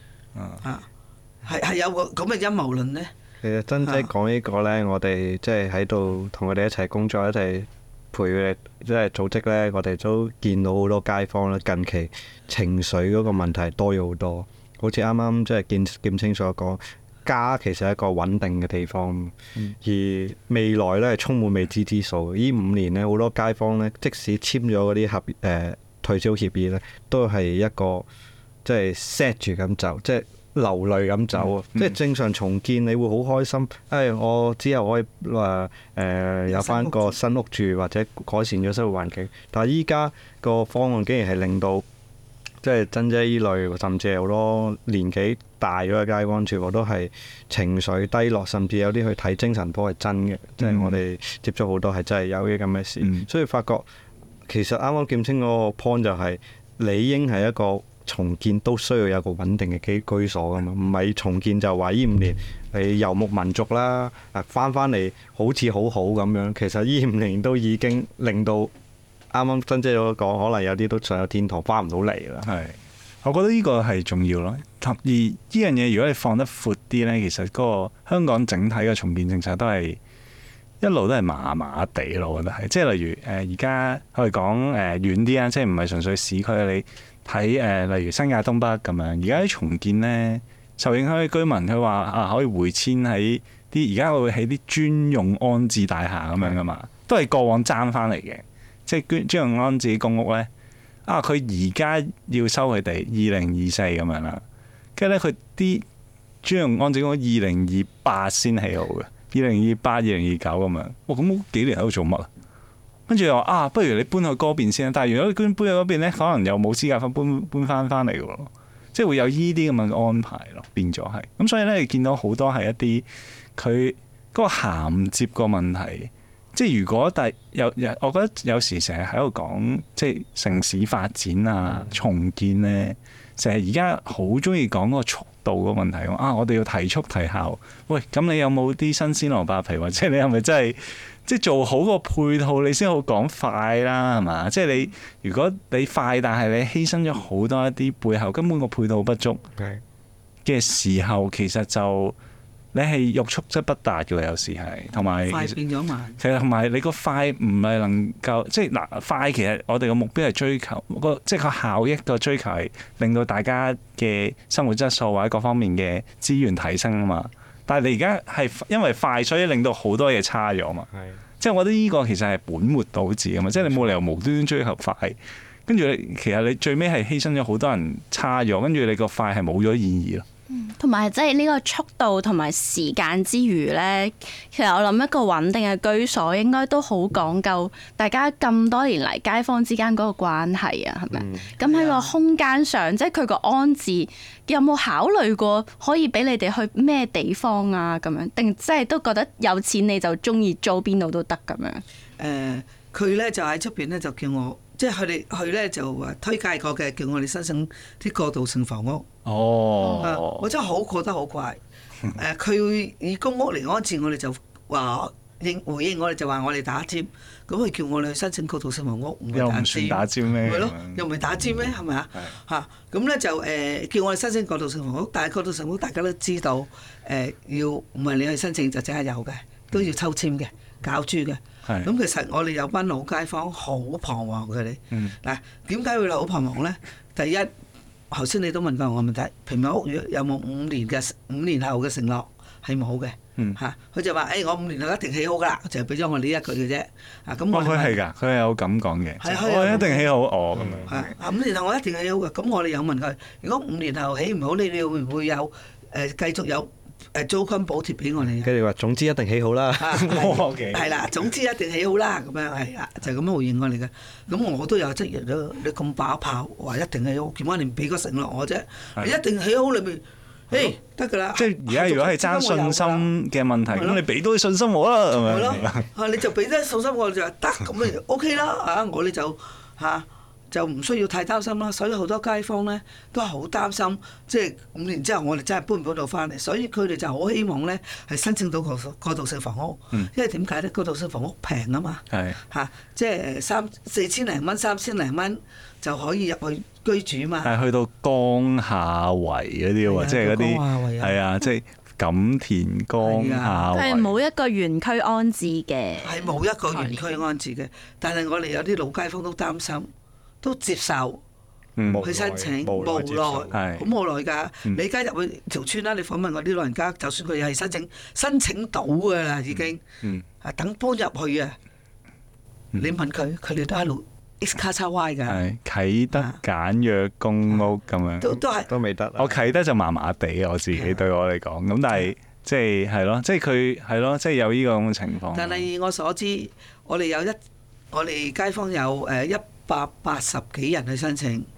係有個咁嘅陰謀論咧。 其實珍姐講呢個咧，我哋即係喺度同佢哋一齊工作，一齊陪佢哋，即係組織咧，我哋都見到好多街坊咧，近期情緒嗰個問題多咗好多。好似啱啱即係劍青所講。家其實係一個穩定嘅地方，而未來咧係充滿未知之數。呢5年咧，好多街坊咧，即使簽咗嗰啲退租協議咧，都係一個即係 set 住咁走，即係流淚咁走。即係正常重建，你會好開心。我之後可以有翻個新屋住，或者改善咗生活環境。但係依家個方案竟然係令到即係珍姐依類，甚至係好多年紀大咗嘅街坊，全部都係情緒低落，甚至有啲去睇精神科係真嘅，即係我哋接觸好多係真係有啲咁嘅事，所以發覺其實啱啱劍青嗰個 point 就係理應係一個重建都需要有個穩定嘅居所噶嘛，唔係重建就話呢5年你遊牧民族啦，翻嚟好似好好咁樣，其實呢5年都已經令到。啱啱珍姐都講，可能有啲都上咗天堂，翻唔到嚟啦。 係，我覺得呢個係重要咯。而呢樣嘢，如果你放得闊啲咧，其實嗰個香港整體嘅重建政策都係一路都係麻麻地咯。我覺得係，即係例如而家我哋講遠啲啊，即係唔係純粹市區，你睇例如新界東北咁樣，而家啲重建咧，受影響嘅居民佢話可以回遷喺啲而家會喺啲專用安置大廈咁樣噶嘛，都係過往爭翻嚟嘅。即係專用安置公屋咧，佢而家要收佢哋2024咁樣啦，跟住咧佢啲專用安置公屋2028先起好嘅，2028、2029咁樣。咁幾年喺度做乜啊？跟住又話不如你搬去嗰邊先。但係如果你搬去嗰邊咧，可能又冇資格搬翻嚟嘅喎，即係會有依啲咁嘅安排咯，變咗係。咁所以咧，你見到好多係一啲佢嗰個銜接個問題。即係如果我覺得有時成日喺度講即係城市發展啊、重建咧，成日而家好中意講嗰個速度個問題。我哋要提速提效。喂，咁你有冇啲新鮮蘿蔔皮，或者你係咪真係即係做好個配套，你先好講快啦，係嘛？即係你如果你快，但係你犧牲咗好多一啲背後根本個配套不足嘅時候，其實就你係欲速則不達嘅，有時係，同埋快變咗慢。 其實同埋你個快唔係能夠，即係快其實我哋個目標係追求即係個效益個追求係令到大家嘅生活質素或者各方面嘅資源提升啊嘛。但係你而家係因為快，所以令到好多嘢差咗嘛。即係我覺得呢個其實係本末倒置啊嘛。即係你冇理由無端端追求快，跟住其實你最尾係犧牲咗好多人差咗，跟住你個快係冇咗意義咯。 同埋即係呢個速度同埋時間之餘呢，其實我諗一個穩定嘅居所應該都好講究大家咁多年嚟街坊之間嗰個關係啊，係咪？咁喺個空間上，即係佢個安置有冇考慮過可以俾你哋去咩地方啊？咁樣定即係都覺得有錢你就中意租邊度都得咁樣？ 佢呢就喺出邊呢，就叫我。即係佢咧就話推介過嘅，叫我哋申請啲過渡性房屋。 哦， 我真係覺得好怪。佢以公屋嚟安置我哋就話回應我哋就話我哋打尖，咁佢叫我哋去申請過渡性房屋， 又唔算打尖咩？ 係咯，又唔係打尖咩？係咪啊？嚇咁咧就叫我哋申請過渡性房屋，但係過渡性房屋大家都知道要唔係你去申請就即刻有嘅，都要抽籤嘅，攪珠嘅。咁其實我哋有班老街坊好彷徨嘅你。嗱，點解會好彷徨咧？第一，頭先你都問過我問題，平民屋宇有冇5年後嘅承諾係冇嘅。佢就話：我5年後一定起好㗎啦，就係俾咗我呢一句嘅啫。咁我佢係㗎，佢係有咁講嘅。我一定起好我咁樣。 5年後我一定起好嘅。咁我哋有問佢：如果5年後起唔好，你哋會唔會有繼續有？租金補貼俾我哋， 佢哋話總之一定起好啦， 係啦，總之一定起好啦，咁樣係啦，就咁樣回應我哋嘅。咁我都有質疑咗，你咁爆炮話一定起好，點解你唔俾個承諾我啫？你一定起好你咪，得㗎啦。 即係而家如果係爭信心嘅問題，咁你俾多啲信心我啦，係咪？ 係咯，你就俾多啲信心我就得，咁咪 OK 啦。我哋就就唔需要太擔心啦，所以好多街坊咧都係好擔心，即係5年之後我哋真係搬唔搬到翻嚟，所以佢哋就好希望咧係申請到過渡性房屋，因為點解咧？過渡性房屋平啊嘛，即係4千零蚊、3千零蚊就可以入去居住嘛。 但係去到江夏圍嗰啲喎，即係嗰啲係啊，即係錦田江夏圍係冇一個園區安置嘅， 係冇一個園區安置嘅，但係我哋有啲老街坊都擔心。都接受去申請，無奈，好無奈㗎。你而家入去條村啦，你訪問我啲老人家，就算佢係申請到㗎啦，已經等搬入去啊。你問佢，佢哋都喺度 X 卡叉 Y 㗎。 啟德簡約公屋咁樣， 都未得。 我啟德就麻麻地，我自己對我嚟講，咁但係即係係咯，即係佢係咯，即係有呢個咁嘅情況。 但係以我所知，我哋街坊有180幾人去申請，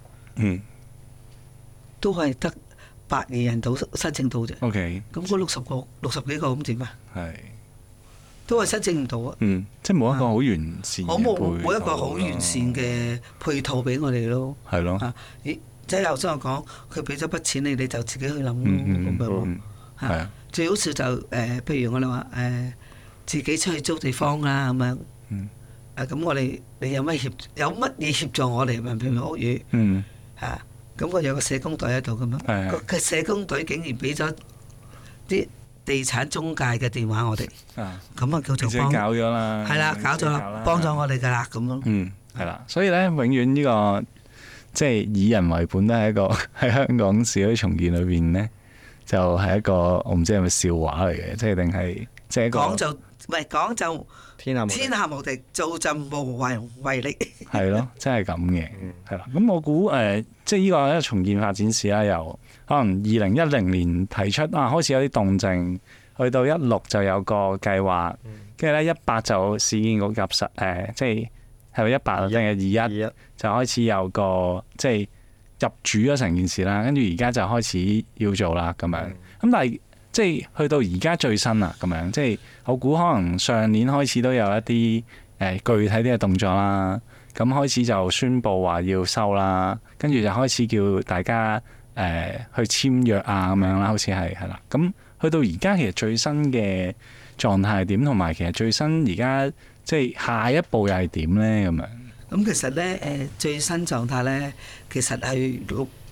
都係得100人到申請到啫。 OK， 咁嗰60幾個咁點啊？ 係， 都係申請唔到啊。 即係冇一個好完善。 我冇一個好完善嘅配套俾我哋咯。係咯。 即係頭先我講，佢俾咗筆錢你，你就自己去諗咯。咁樣喎。最好笑就譬如我哋話自己出去租地方啦咁樣。咁你有乜嘢協助我哋？譬如屋宇，咁我有個社工隊喺度咁樣，個社工隊竟然俾咗啲地產中介嘅電話我哋，咁啊叫做幫， 搞咗啦， 係啦，搞咗啦，幫咗我哋㗎啦，咁咯。 係啦，所以咧，永遠呢個即係以人為本，都係一個喺香港市區重建裏邊咧，就係一個我唔知係咪笑話嚟嘅，即係定係即係一個講就。天下無敵，做就無為力。係咯，真係咁嘅，係啦。咁我估即係呢個一個重建發展史啦，由可能2010年提出開始有啲動靜，去到16就有個計劃，跟住咧18就市建局入實即係係咪18定係21就開始有個即係入主咗成件事啦。跟住而家就開始要做啦咁樣。咁但係即係去到而家最新啦，咁樣即係我估可能上年開始都有一啲具體啲嘅動作啦。咁開始就宣佈話要收啦，跟住就開始叫大家去簽約啊咁樣啦，好似係啦。咁去到而家其實最新嘅狀態係點，同埋其實最新而家即係下一步又係點咧咁樣？ 咁其實咧最新狀態咧，其實係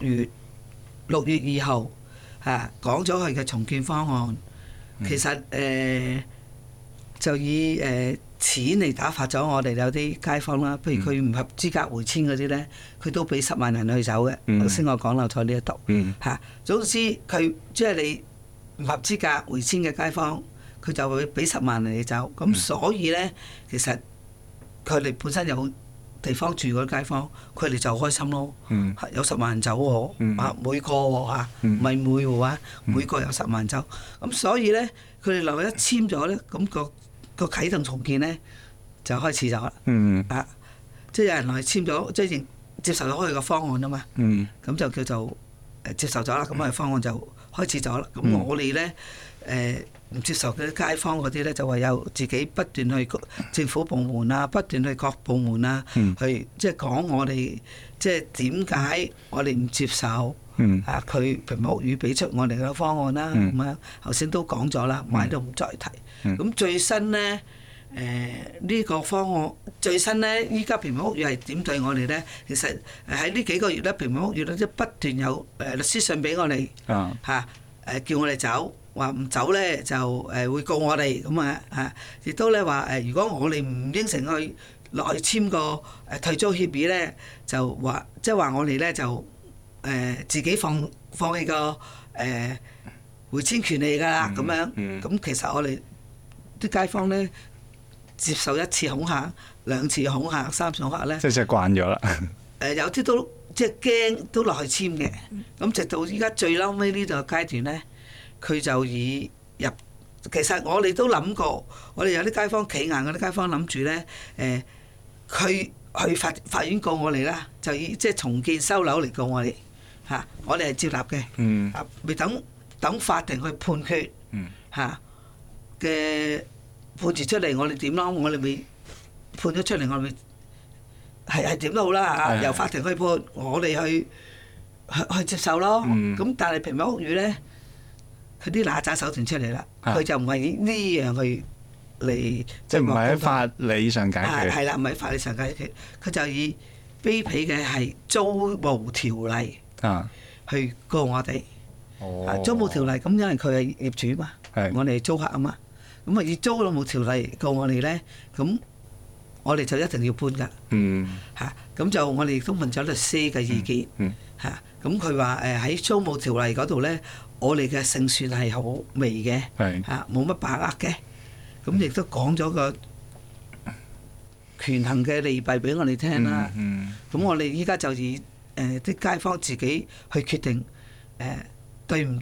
6月2號。講咗佢嘅重建方案，其實就以錢嚟打發咗我哋有啲街坊啦。譬如佢唔合資格回遷嗰啲咧，佢都俾10萬人去走嘅。頭先我講漏咗呢一度嚇。總之佢即係你唔合資格回遷嘅街坊，佢就會俾10萬人你走。咁所以咧，其實佢哋本身有地方住嗰啲街坊，佢哋就開心咯。有10萬人走喎，每個喎嚇，唔係每戶啊，每個有10萬人走。咁所以咧，佢哋留一簽咗咧，咁個啟動重建咧就開始咗啦。即係有人來簽咗，即係接受咗佢個方案啊嘛。咁就叫做接受咗啦。咁個方案就開始咗啦。咁我哋咧唔接受嘅街坊嗰啲咧，就唯有自己不斷去政府部門啊，不斷去各部門啊，去即係講我哋即係點解我哋唔接受佢平民屋宇俾出我哋嘅方案啦。咁樣頭先都講咗啦，我喺度唔再提。咁最新咧呢個方案最新咧，依家平民屋宇係點對我哋咧？其實喺呢幾個月咧，平民屋宇咧即係不斷有律師信俾我哋叫我哋走。話唔走咧就會告我哋咁啊！亦都咧話如果我哋唔應承去落去簽個退租協議咧，就話即係話我哋咧就自己放棄個回遷權利㗎啦咁樣。咁其實我哋啲街坊咧接受1次恐嚇、2次恐嚇、3次恐嚇咧， 即係慣咗啦。 有啲都即係驚都落去簽嘅。咁直到依家最嬲尾呢個階段咧。佢就以入，其實我哋都諗過，我哋有啲街坊企硬，嗰啲街坊諗住咧，佢去法院告我哋啦，就以即係重建收樓嚟告我哋嚇，我哋係接納嘅，未等法庭去判決嚇嘅判決出嚟，我哋點咯？我哋未判咗出嚟，我哋係點都好啦嚇，由法庭去判，我哋去接受咯。咁但係平民屋宇咧。佢啲揦鮓手段出嚟啦，佢就唔係呢樣去嚟， 即係唔係喺法理上解決。 係啦，唔係法理上解決，佢就以卑鄙嘅係租務條例去告我哋。租務條例咁，因為佢係業主嘛，我哋係租客啊嘛，咁啊以租務條例告我哋咧，咁我哋就一定要搬㗎。咁就我哋亦都問咗律師嘅意見。咁佢話喺租務條例嗰度咧。我哋嘅勝算係好微嘅，冇乜把握嘅。咁亦都講咗個權衡嘅利弊俾我哋聽啦。咁我哋依家就以啲街坊自己去決定對唔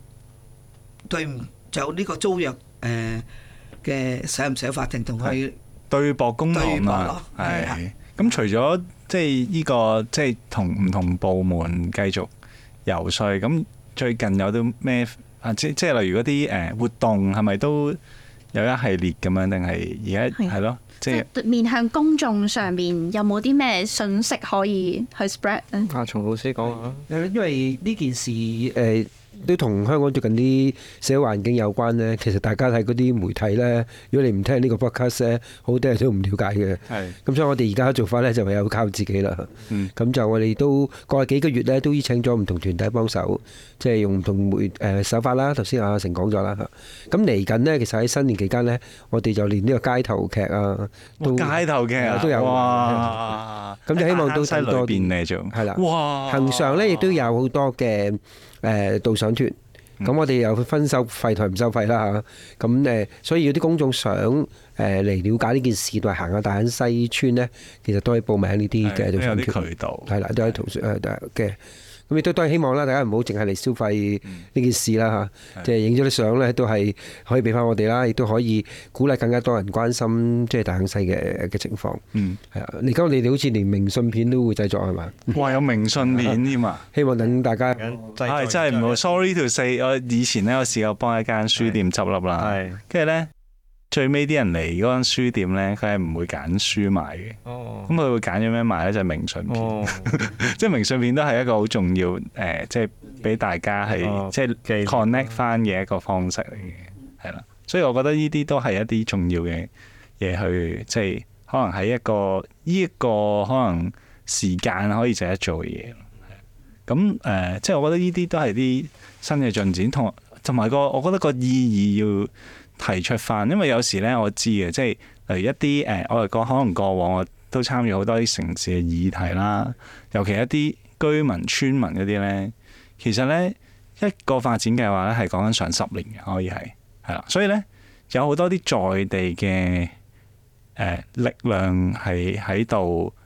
就呢個租約嘅上唔上法庭同佢對簿公堂啊。咁除咗即係呢個即係同唔同部門繼續游說咁。最近有啲咩即係例如嗰啲活動係咪都有一系列咁樣？定係而家係咯？即係面向公眾上面有冇啲咩信息可以去 spread 咧？ 從老師講下。 因為呢件事都同香港最近啲社會環境有關咧。其實大家睇嗰啲媒體咧，如果你唔聽呢個 podcast 咧，好多人都唔了解嘅。咁所以我哋而家嘅做法咧，就唯有靠自己啦。咁就我哋都過去幾個月咧，都邀請咗唔同團體幫手，即係用唔同手法啦。頭先阿成講咗啦。咁嚟緊呢，其實喺新年期間咧，我哋就連呢個街頭劇啊， 街頭劇都有。 哇！ 咁就希望都睇多啲。係啦。哇！恆常咧，亦都有好多嘅導賞團。咁我哋又分收費同唔收費啦嚇。咁所以有啲公眾想嚟了解呢件事，同埋行下大坑西村咧，其實都可以報名呢啲嘅導賞團。 渠道係啦，都喺圖書嘅。咁亦都係希望啦，大家唔好淨係嚟消費呢件事啦嚇，即係影咗啲相咧，都係可以俾翻我哋啦，亦都可以鼓勵更加多人關心即係大坑西嘅情況。係啊，而家我哋好似連明信片都會製作係嘛？ 哇！有明信片添啊！ 希望等大家係真係唔好 sorry to say， 我以前咧我試過幫一間書店執笠啦，跟住咧。最尾啲人嚟嗰間書店咧，佢係唔會揀書買嘅。咁佢會揀咗咩買咧？就係明信片。即係明信片都係一個好重要即係俾大家係即係 connect 翻嘅一個方式嚟嘅，係啦。所以我覺得呢啲都係一啲重要嘅嘢去，即係可能喺一個可能時間可以值得做嘅嘢。咁即係我覺得呢啲都係啲新嘅進展，同埋我覺得個意義要提出翻，因為有時咧我知嘅，即係例如一啲我哋講可能過往我都參與好多啲城市嘅議題啦，尤其一啲居民、村民嗰啲咧，其實咧一個發展計劃咧係講緊上10年嘅，可以係啦，所以咧有好多啲在地嘅力量係喺度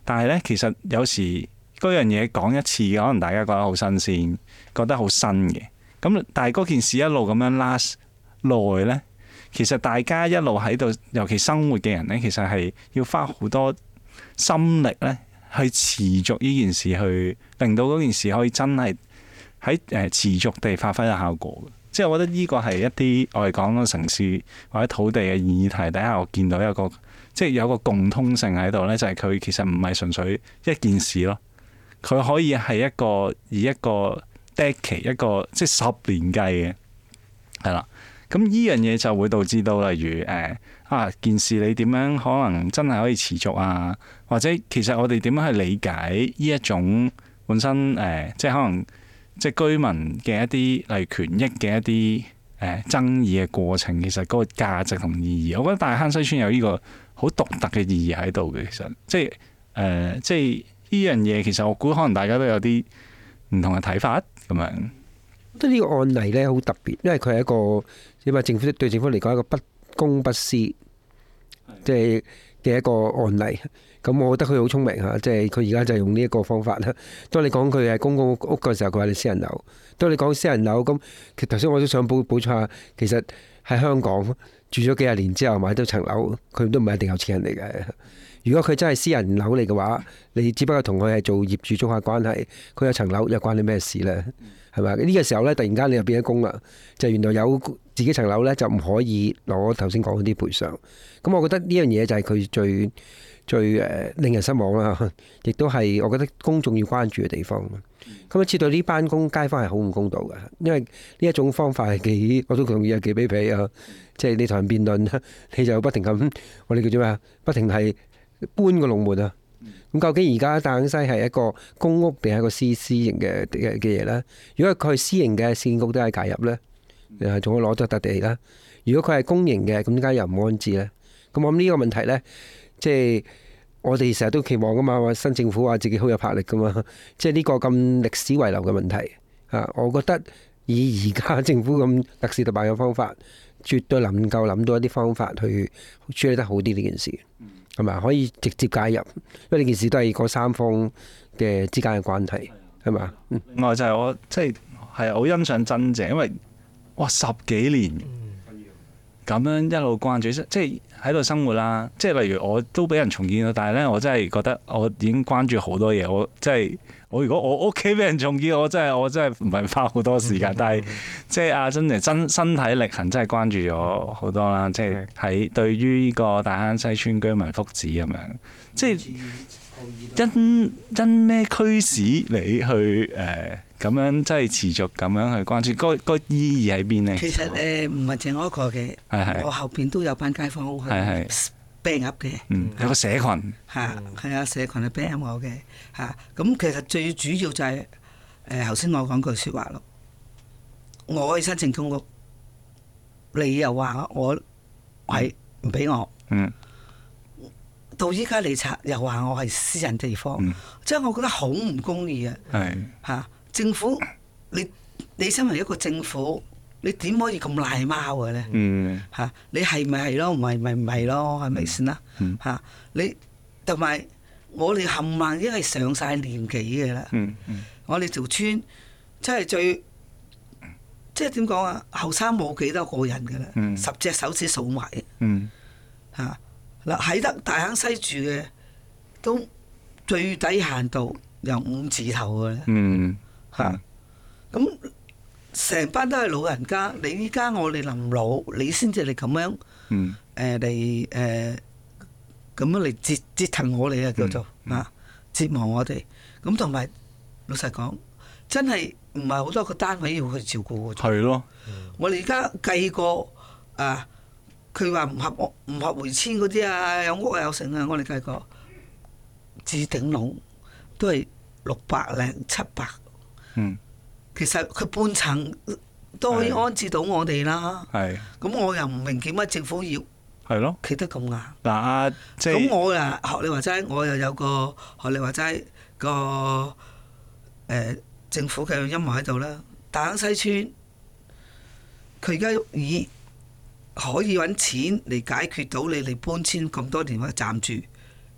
但係咧，其實有時嗰樣嘢講一次，可能大家覺得好新鮮，覺得好新嘅。咁但係嗰件事一路咁樣 last 耐咧，其實大家一路喺度，尤其生活嘅人咧，其實係要花好多心力咧，去持續呢件事，去令到嗰件事可以真係喺持續地發揮嘅效果。即係我覺得呢個係一啲我哋講個城市或者土地嘅議題底下，我見到一個即係有個共通性喺度咧，就係佢其實唔係純粹一件事咯，佢可以係以一個 decade 一個即係10年計嘅，係啦。咁呢樣嘢就會導致到例如件事你點樣可能真係可以持續啊，或者其實我哋點樣去理解呢一種本身即係可能。即係居民嘅一啲例如權益嘅一啲爭議嘅過程，其實嗰個價值同意義，我覺得大坑西村有呢個好獨特嘅意義喺度嘅。其實即係呢樣嘢，其實我估可能大家都有啲唔同嘅睇法咁樣。 我覺得呢個案例咧好特別，因為佢係一個因為政府對政府嚟講一個不公不私，即係嘅一個案例。咁我覺得佢好聰明嚇，即係佢而家就係用呢一個方法啦。當你講佢係公共屋嘅時候，佢話你私人樓；當你講私人樓，咁其實頭先我都想補充下，其實喺香港住咗幾廿年之後買到層樓，佢都唔係一定有錢人嚟嘅。如果佢真係私人樓嚟嘅話，你只不過同佢係做業主租客關係，佢有層樓又關你咩事呢？係咪？呢個時候咧，突然間你又變咗公啦，就原來有自己層樓咧，就唔可以攞頭先講嗰啲賠償。咁我覺得呢樣嘢就係佢最令人失望啦，亦都係我覺得公眾要關注嘅地方。咁啊，切到呢班街坊係好唔公道嘅，因為呢一種方法係幾，我都同意係幾卑鄙啊！即係你同人辯論，你就不停咁，我哋叫做咩啊？不停係搬個龍門啊！咁究竟而家大坑西係一個公屋定係一個私營嘅嘢咧？如果佢係私營嘅，市建局都係介入咧，仲可以攞得笪地啦。如果佢係公營嘅，咁點解又唔安置咧？咁我諗呢個問題咧。即係我哋成日都期望噶嘛，話新政府話自己好有魄力噶嘛，即係呢個咁歷史遺留嘅問題啊，我覺得以而家政府咁特事特辦嘅方法，絕對能夠諗到一啲方法去處理得好啲呢件事，係咪？可以直接介入，因為呢件事都係嗰三方嘅之間嘅關係，係咪？ 另外就係我即係好欣賞珍姐，因為哇10幾年。咁樣一路關注，即係喺度生活啦。即係例如我都俾人重建到，但係咧我真係覺得我已經關注好多嘢。我如果我屋企俾人重建，我真係唔係花好多時間。但係即係阿珍姐身體力行，真係關注咗好多啦。即係喺對於呢個大坑西村居民福祉咁樣，即係因咩驅使你去咁樣即係持續咁樣去關注，個意義喺邊呢？ 其實唔係淨我一個嘅，我後邊都有班街坊去 band up 嘅， 有個社群嚇，係啊，社群係 band up 我嘅嚇。咁其實最主要就係頭先我講句説話咯，我去申請公屋，你又話我係唔俾我，到依家你拆又話我係私人地方，即係我覺得好唔公義啊！嚇。政府，你身為一個政府，你點可以咁賴貓嘅咧？嚇，你係咪係咯？唔係咪唔係咯？係咪先啦？嚇，你同埋我哋冚唪唥已經係上晒年紀嘅啦。我哋條村真係即係點講啊？後生冇幾多個人嘅啦，10隻手指數埋。嚇嗱，喺得大坑西住嘅都最低限度有5字頭嘅啦。嚇！咁成班都係老人家，你依家我哋臨老，你先至嚟咁樣嚟咁樣嚟折騰我哋啊，叫做折磨我哋。咁同埋老實講，真係唔係好多個單位要去照顧嘅。係咯，我哋而家計過啊，佢話唔合回遷嗰啲啊，有屋有成啊，我哋計過至頂籠都係600零700。其實佢半層都可以安置到我哋啦。咁我又唔明點解政府要企得咁硬。咁我又學你話齋，我又有個學你話齋個政府嘅陰謀喺度啦。大坑西村佢而家以可以揾錢嚟解決到你哋搬遷咁多年嘅暫住，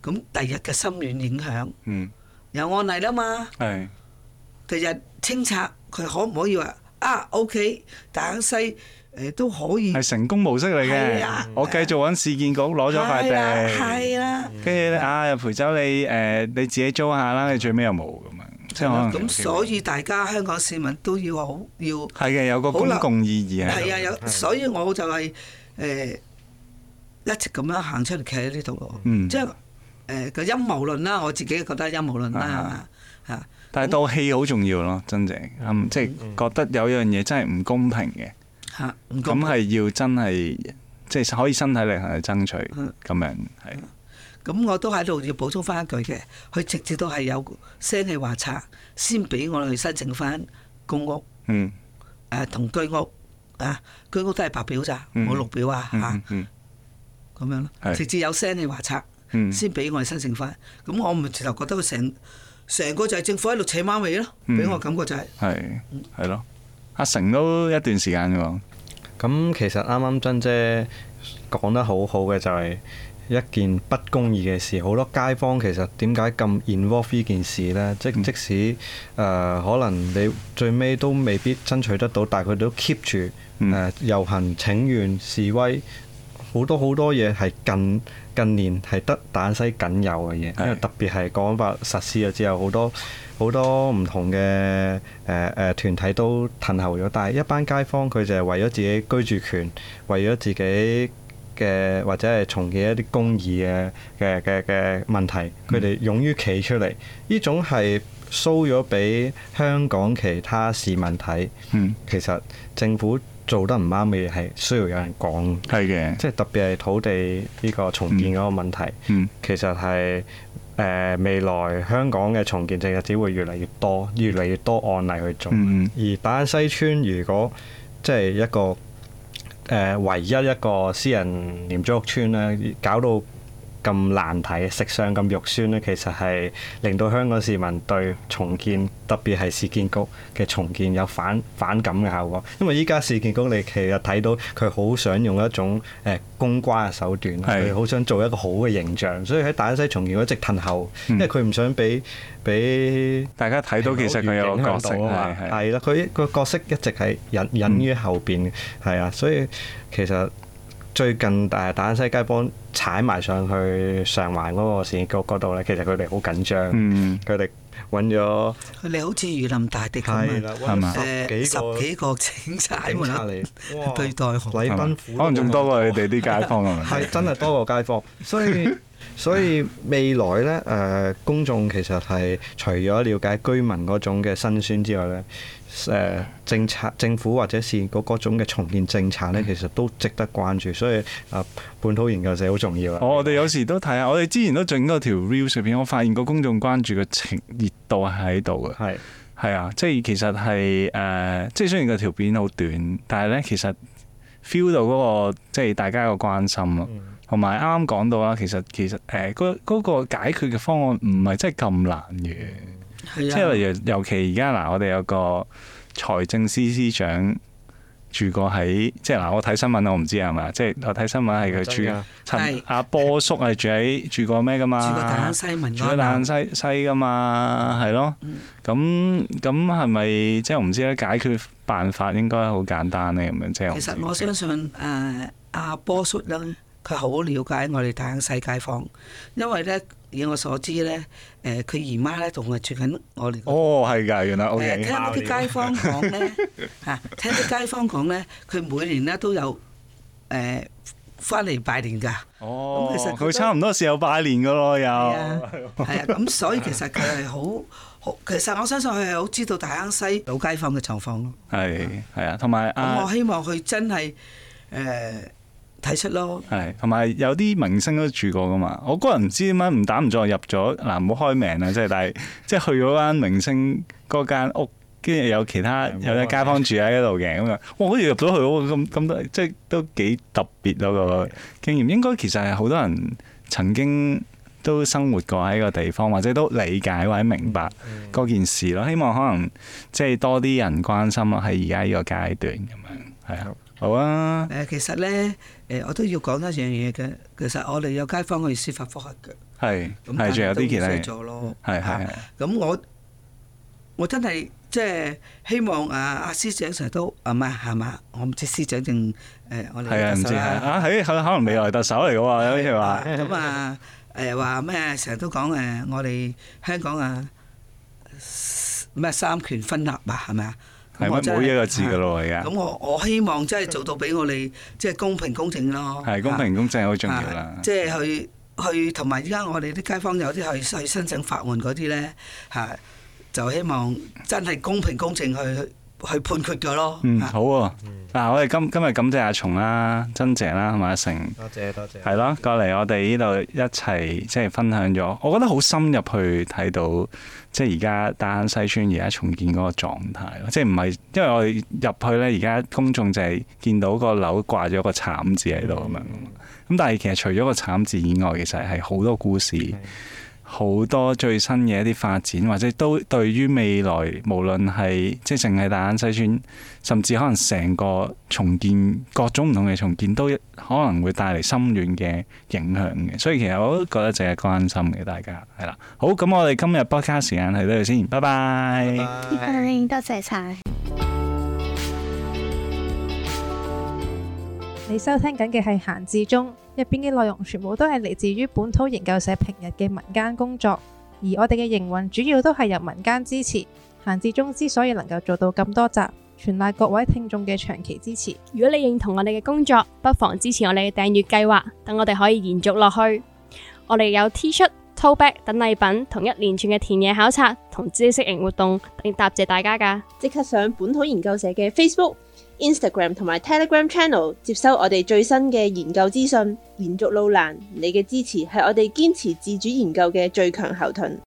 咁第日嘅深遠影響，有案例啦嘛。第日清拆佢可唔可以話OK， 大坑西都可以係成功模式嚟嘅。我繼續揾市建局攞咗塊地， 係啦， 跟住咧培洲你自己租下啦，你最尾又冇咁樣，即係可能咁所以大家香港市民都要係嘅，有個公共意義係啊，所以我就係一直咁樣行出嚟企喺呢度咯。即係個陰謀論啦，我自己覺得陰謀論啦嚇。 但係道氣好重要咯，真正即係覺得有樣嘢真係唔公平嘅，咁係要真係即係可以身體力行去爭取咁樣係。 咁我都喺度要補充翻一句嘅，佢直接都係有聲氣話拆，先俾我哋去申請翻公屋，同居屋居屋都係白表咋，冇綠表咁樣咯，直接有聲氣話拆，先俾我哋申請翻。咁我咪直頭覺得佢成個就係政府喺度扯貓尾咯，俾我感覺就係咯。阿成都一段時間嘅喎。 咁其實啱啱珍姐講得好好嘅就係一件不公義嘅事，好多街坊其實點解咁 involve 呢件事呢？即使可能你最尾都未必爭取得到，但係佢都 keep 住遊行請願示威，好多嘢係近年係得大坑西僅有嘅嘢，因為特別係國安法實施咗之後，好多唔同嘅團體都褪後咗，但係一班街坊佢就係為咗自己居住權，為咗自己嘅或者係重建一啲公義嘅問題，佢哋勇於企出嚟，呢種係 show 咗俾香港其他市民睇，其實政府做得唔啱嘅嘢係需要有人講，係嘅，即係特別係土地呢個重建嗰個問題，其實係未來香港嘅重建政策只會越嚟越多案例去做，而大坑西村如果即係一個唯一一個私人廉租屋村咧，搞到咁難睇，食相咁肉酸咧，其實係令到香港市民對重建，特別係市建局嘅重建有反感嘅效果。因為依家市建局你其實睇到佢好想用一種公關嘅手段，佢好想做一個好嘅形象，所以喺大坑西重建一直褪後，因為佢唔想俾大家睇到其實佢有個角色係啦，佢個角色一直係隱於後邊嘅，係啊，所以其實最近大坑西街坊踩埋上去上環嗰個市建局嗰度咧，其實佢哋好緊張，佢哋揾咗佢哋好似如臨大敵咁啊！十幾個警察嚟對待禮賓府， 可能仲多過佢哋啲街坊啊！ 係真係多過街坊，所以未來咧公眾其實係除咗了解居民嗰種嘅辛酸之外咧，政府或者市建局嗰種嘅重建政策咧，其實都值得關注。所以本土研究社好重要啊！ 我哋有時都睇下，我哋之前都整嗰條 reels 片，我發現個公眾關注嘅熱度係喺度嘅。係啊，即係其實係即係雖然個條片好短，但係咧其實 feel 到嗰個即係大家個關心咯。同埋啱啱講到啦，其實嗰個解決嘅方案唔係真係咁難嘅，即係例如尤其而家嗱，我哋有個財政司司長住過喺即係嗱，我睇新聞我唔知係咪，即係我睇新聞係佢住阿波叔係住過咩噶嘛？ 住過大坑西民安， 住過大坑西噶嘛，係咯。咁係咪即係我唔知咧？解決辦法應該好簡單咧，咁樣即係。 其實我相信阿波叔咧。佢好了解我哋大坑西街坊，因為咧以我所知咧，佢姨媽咧同佢住緊我哋。 哦，係㗎，原來 OK。 聽啲街坊講咧，聽啲街坊講咧，佢每年咧都有翻嚟拜年㗎。 哦，咁其實佢差唔多時候拜年㗎咯，又。係啊，咁所以其實佢係好，其實我相信佢係好知道大坑西老街坊嘅狀況咯。 係啊，同埋咁我希望佢真係睇出咯， 係同埋有啲明星都住過噶嘛。我個人唔知點解誤打誤撞入咗嗱，唔好開名啦，即係但係即係去咗間明星嗰間屋，跟住有其他有啲街坊住喺嗰度嘅咁樣，哇！好似入咗去咁多，即係都幾特別咯個經驗。應該其實係好多人曾經都生活過喺個地方，或者都理解或者明白嗰件事咯。希望可能即係多啲人關心咯，喺而家呢個階段咁樣。 係啊，好啊。 其實咧我都要講一樣嘢嘅。其實我哋有街坊去司法覆核嘅。 係，係仲有啲其他嘢做咯。 係。 咁我真係即係希望阿司長成日都唔係嘛？我唔知司長定我哋特首啦。 可能未來特首嚟嘅喎，好似話。 咁話咩？成日都講我哋香港咩三權分立係咪啊？ 係咪冇一個字㗎咯？而家。 咁我希望真係做到俾我哋即係公平公正咯。 係公平公正好重要啦。 即係去同埋而家我哋啲街坊有啲去申請法援嗰啲咧就希望真係公平公正去判決㗎咯。 好喎。嗱，我哋今日感謝阿松啦、珍姐啦，同埋阿成。 多謝。 係咯，過嚟我哋呢度一齊即係分享咗，我覺得好深入去睇到，即係而家大坑西邨而家重建嗰個狀態咯。即係唔係因為我哋入去咧，而家公眾就係見到個樓掛咗個慘字喺度咁樣。咁但係其實除咗個慘字以外，其實係好多故事。好多最新嘅一啲發展，或者都對於未來無論係即係淨係大坑西邨，甚至可能成個重建各種唔同嘅重建，都可能會帶嚟深遠嘅影響嘅。所以其實我都覺得值得關心嘅，大家係啦。好，咁我哋今日 podcast 時間係到呢度先，拜拜。 多謝晒。 你收聽緊嘅係閒置中，入邊嘅內容全部都係嚟自於本土研究社平日嘅民間工作，而我哋嘅營運主要都係由民間支持。閒置中之所以能夠做到咁多集，全賴各位聽眾嘅長期支持。 如果你認同我哋嘅工作，不妨支持我哋嘅訂閱計劃，等我哋可以延續落去。我哋有 T 恤、tote bag 等禮品，同一連串嘅田野考察同知識型活動，嚟答謝大家㗎。 即刻上本土研究社嘅 Facebook、Instagram 同埋 Telegram Channel 接收我哋最新嘅研究資訊。延續路難，你嘅支持係我哋堅持自主研究嘅最強後盾。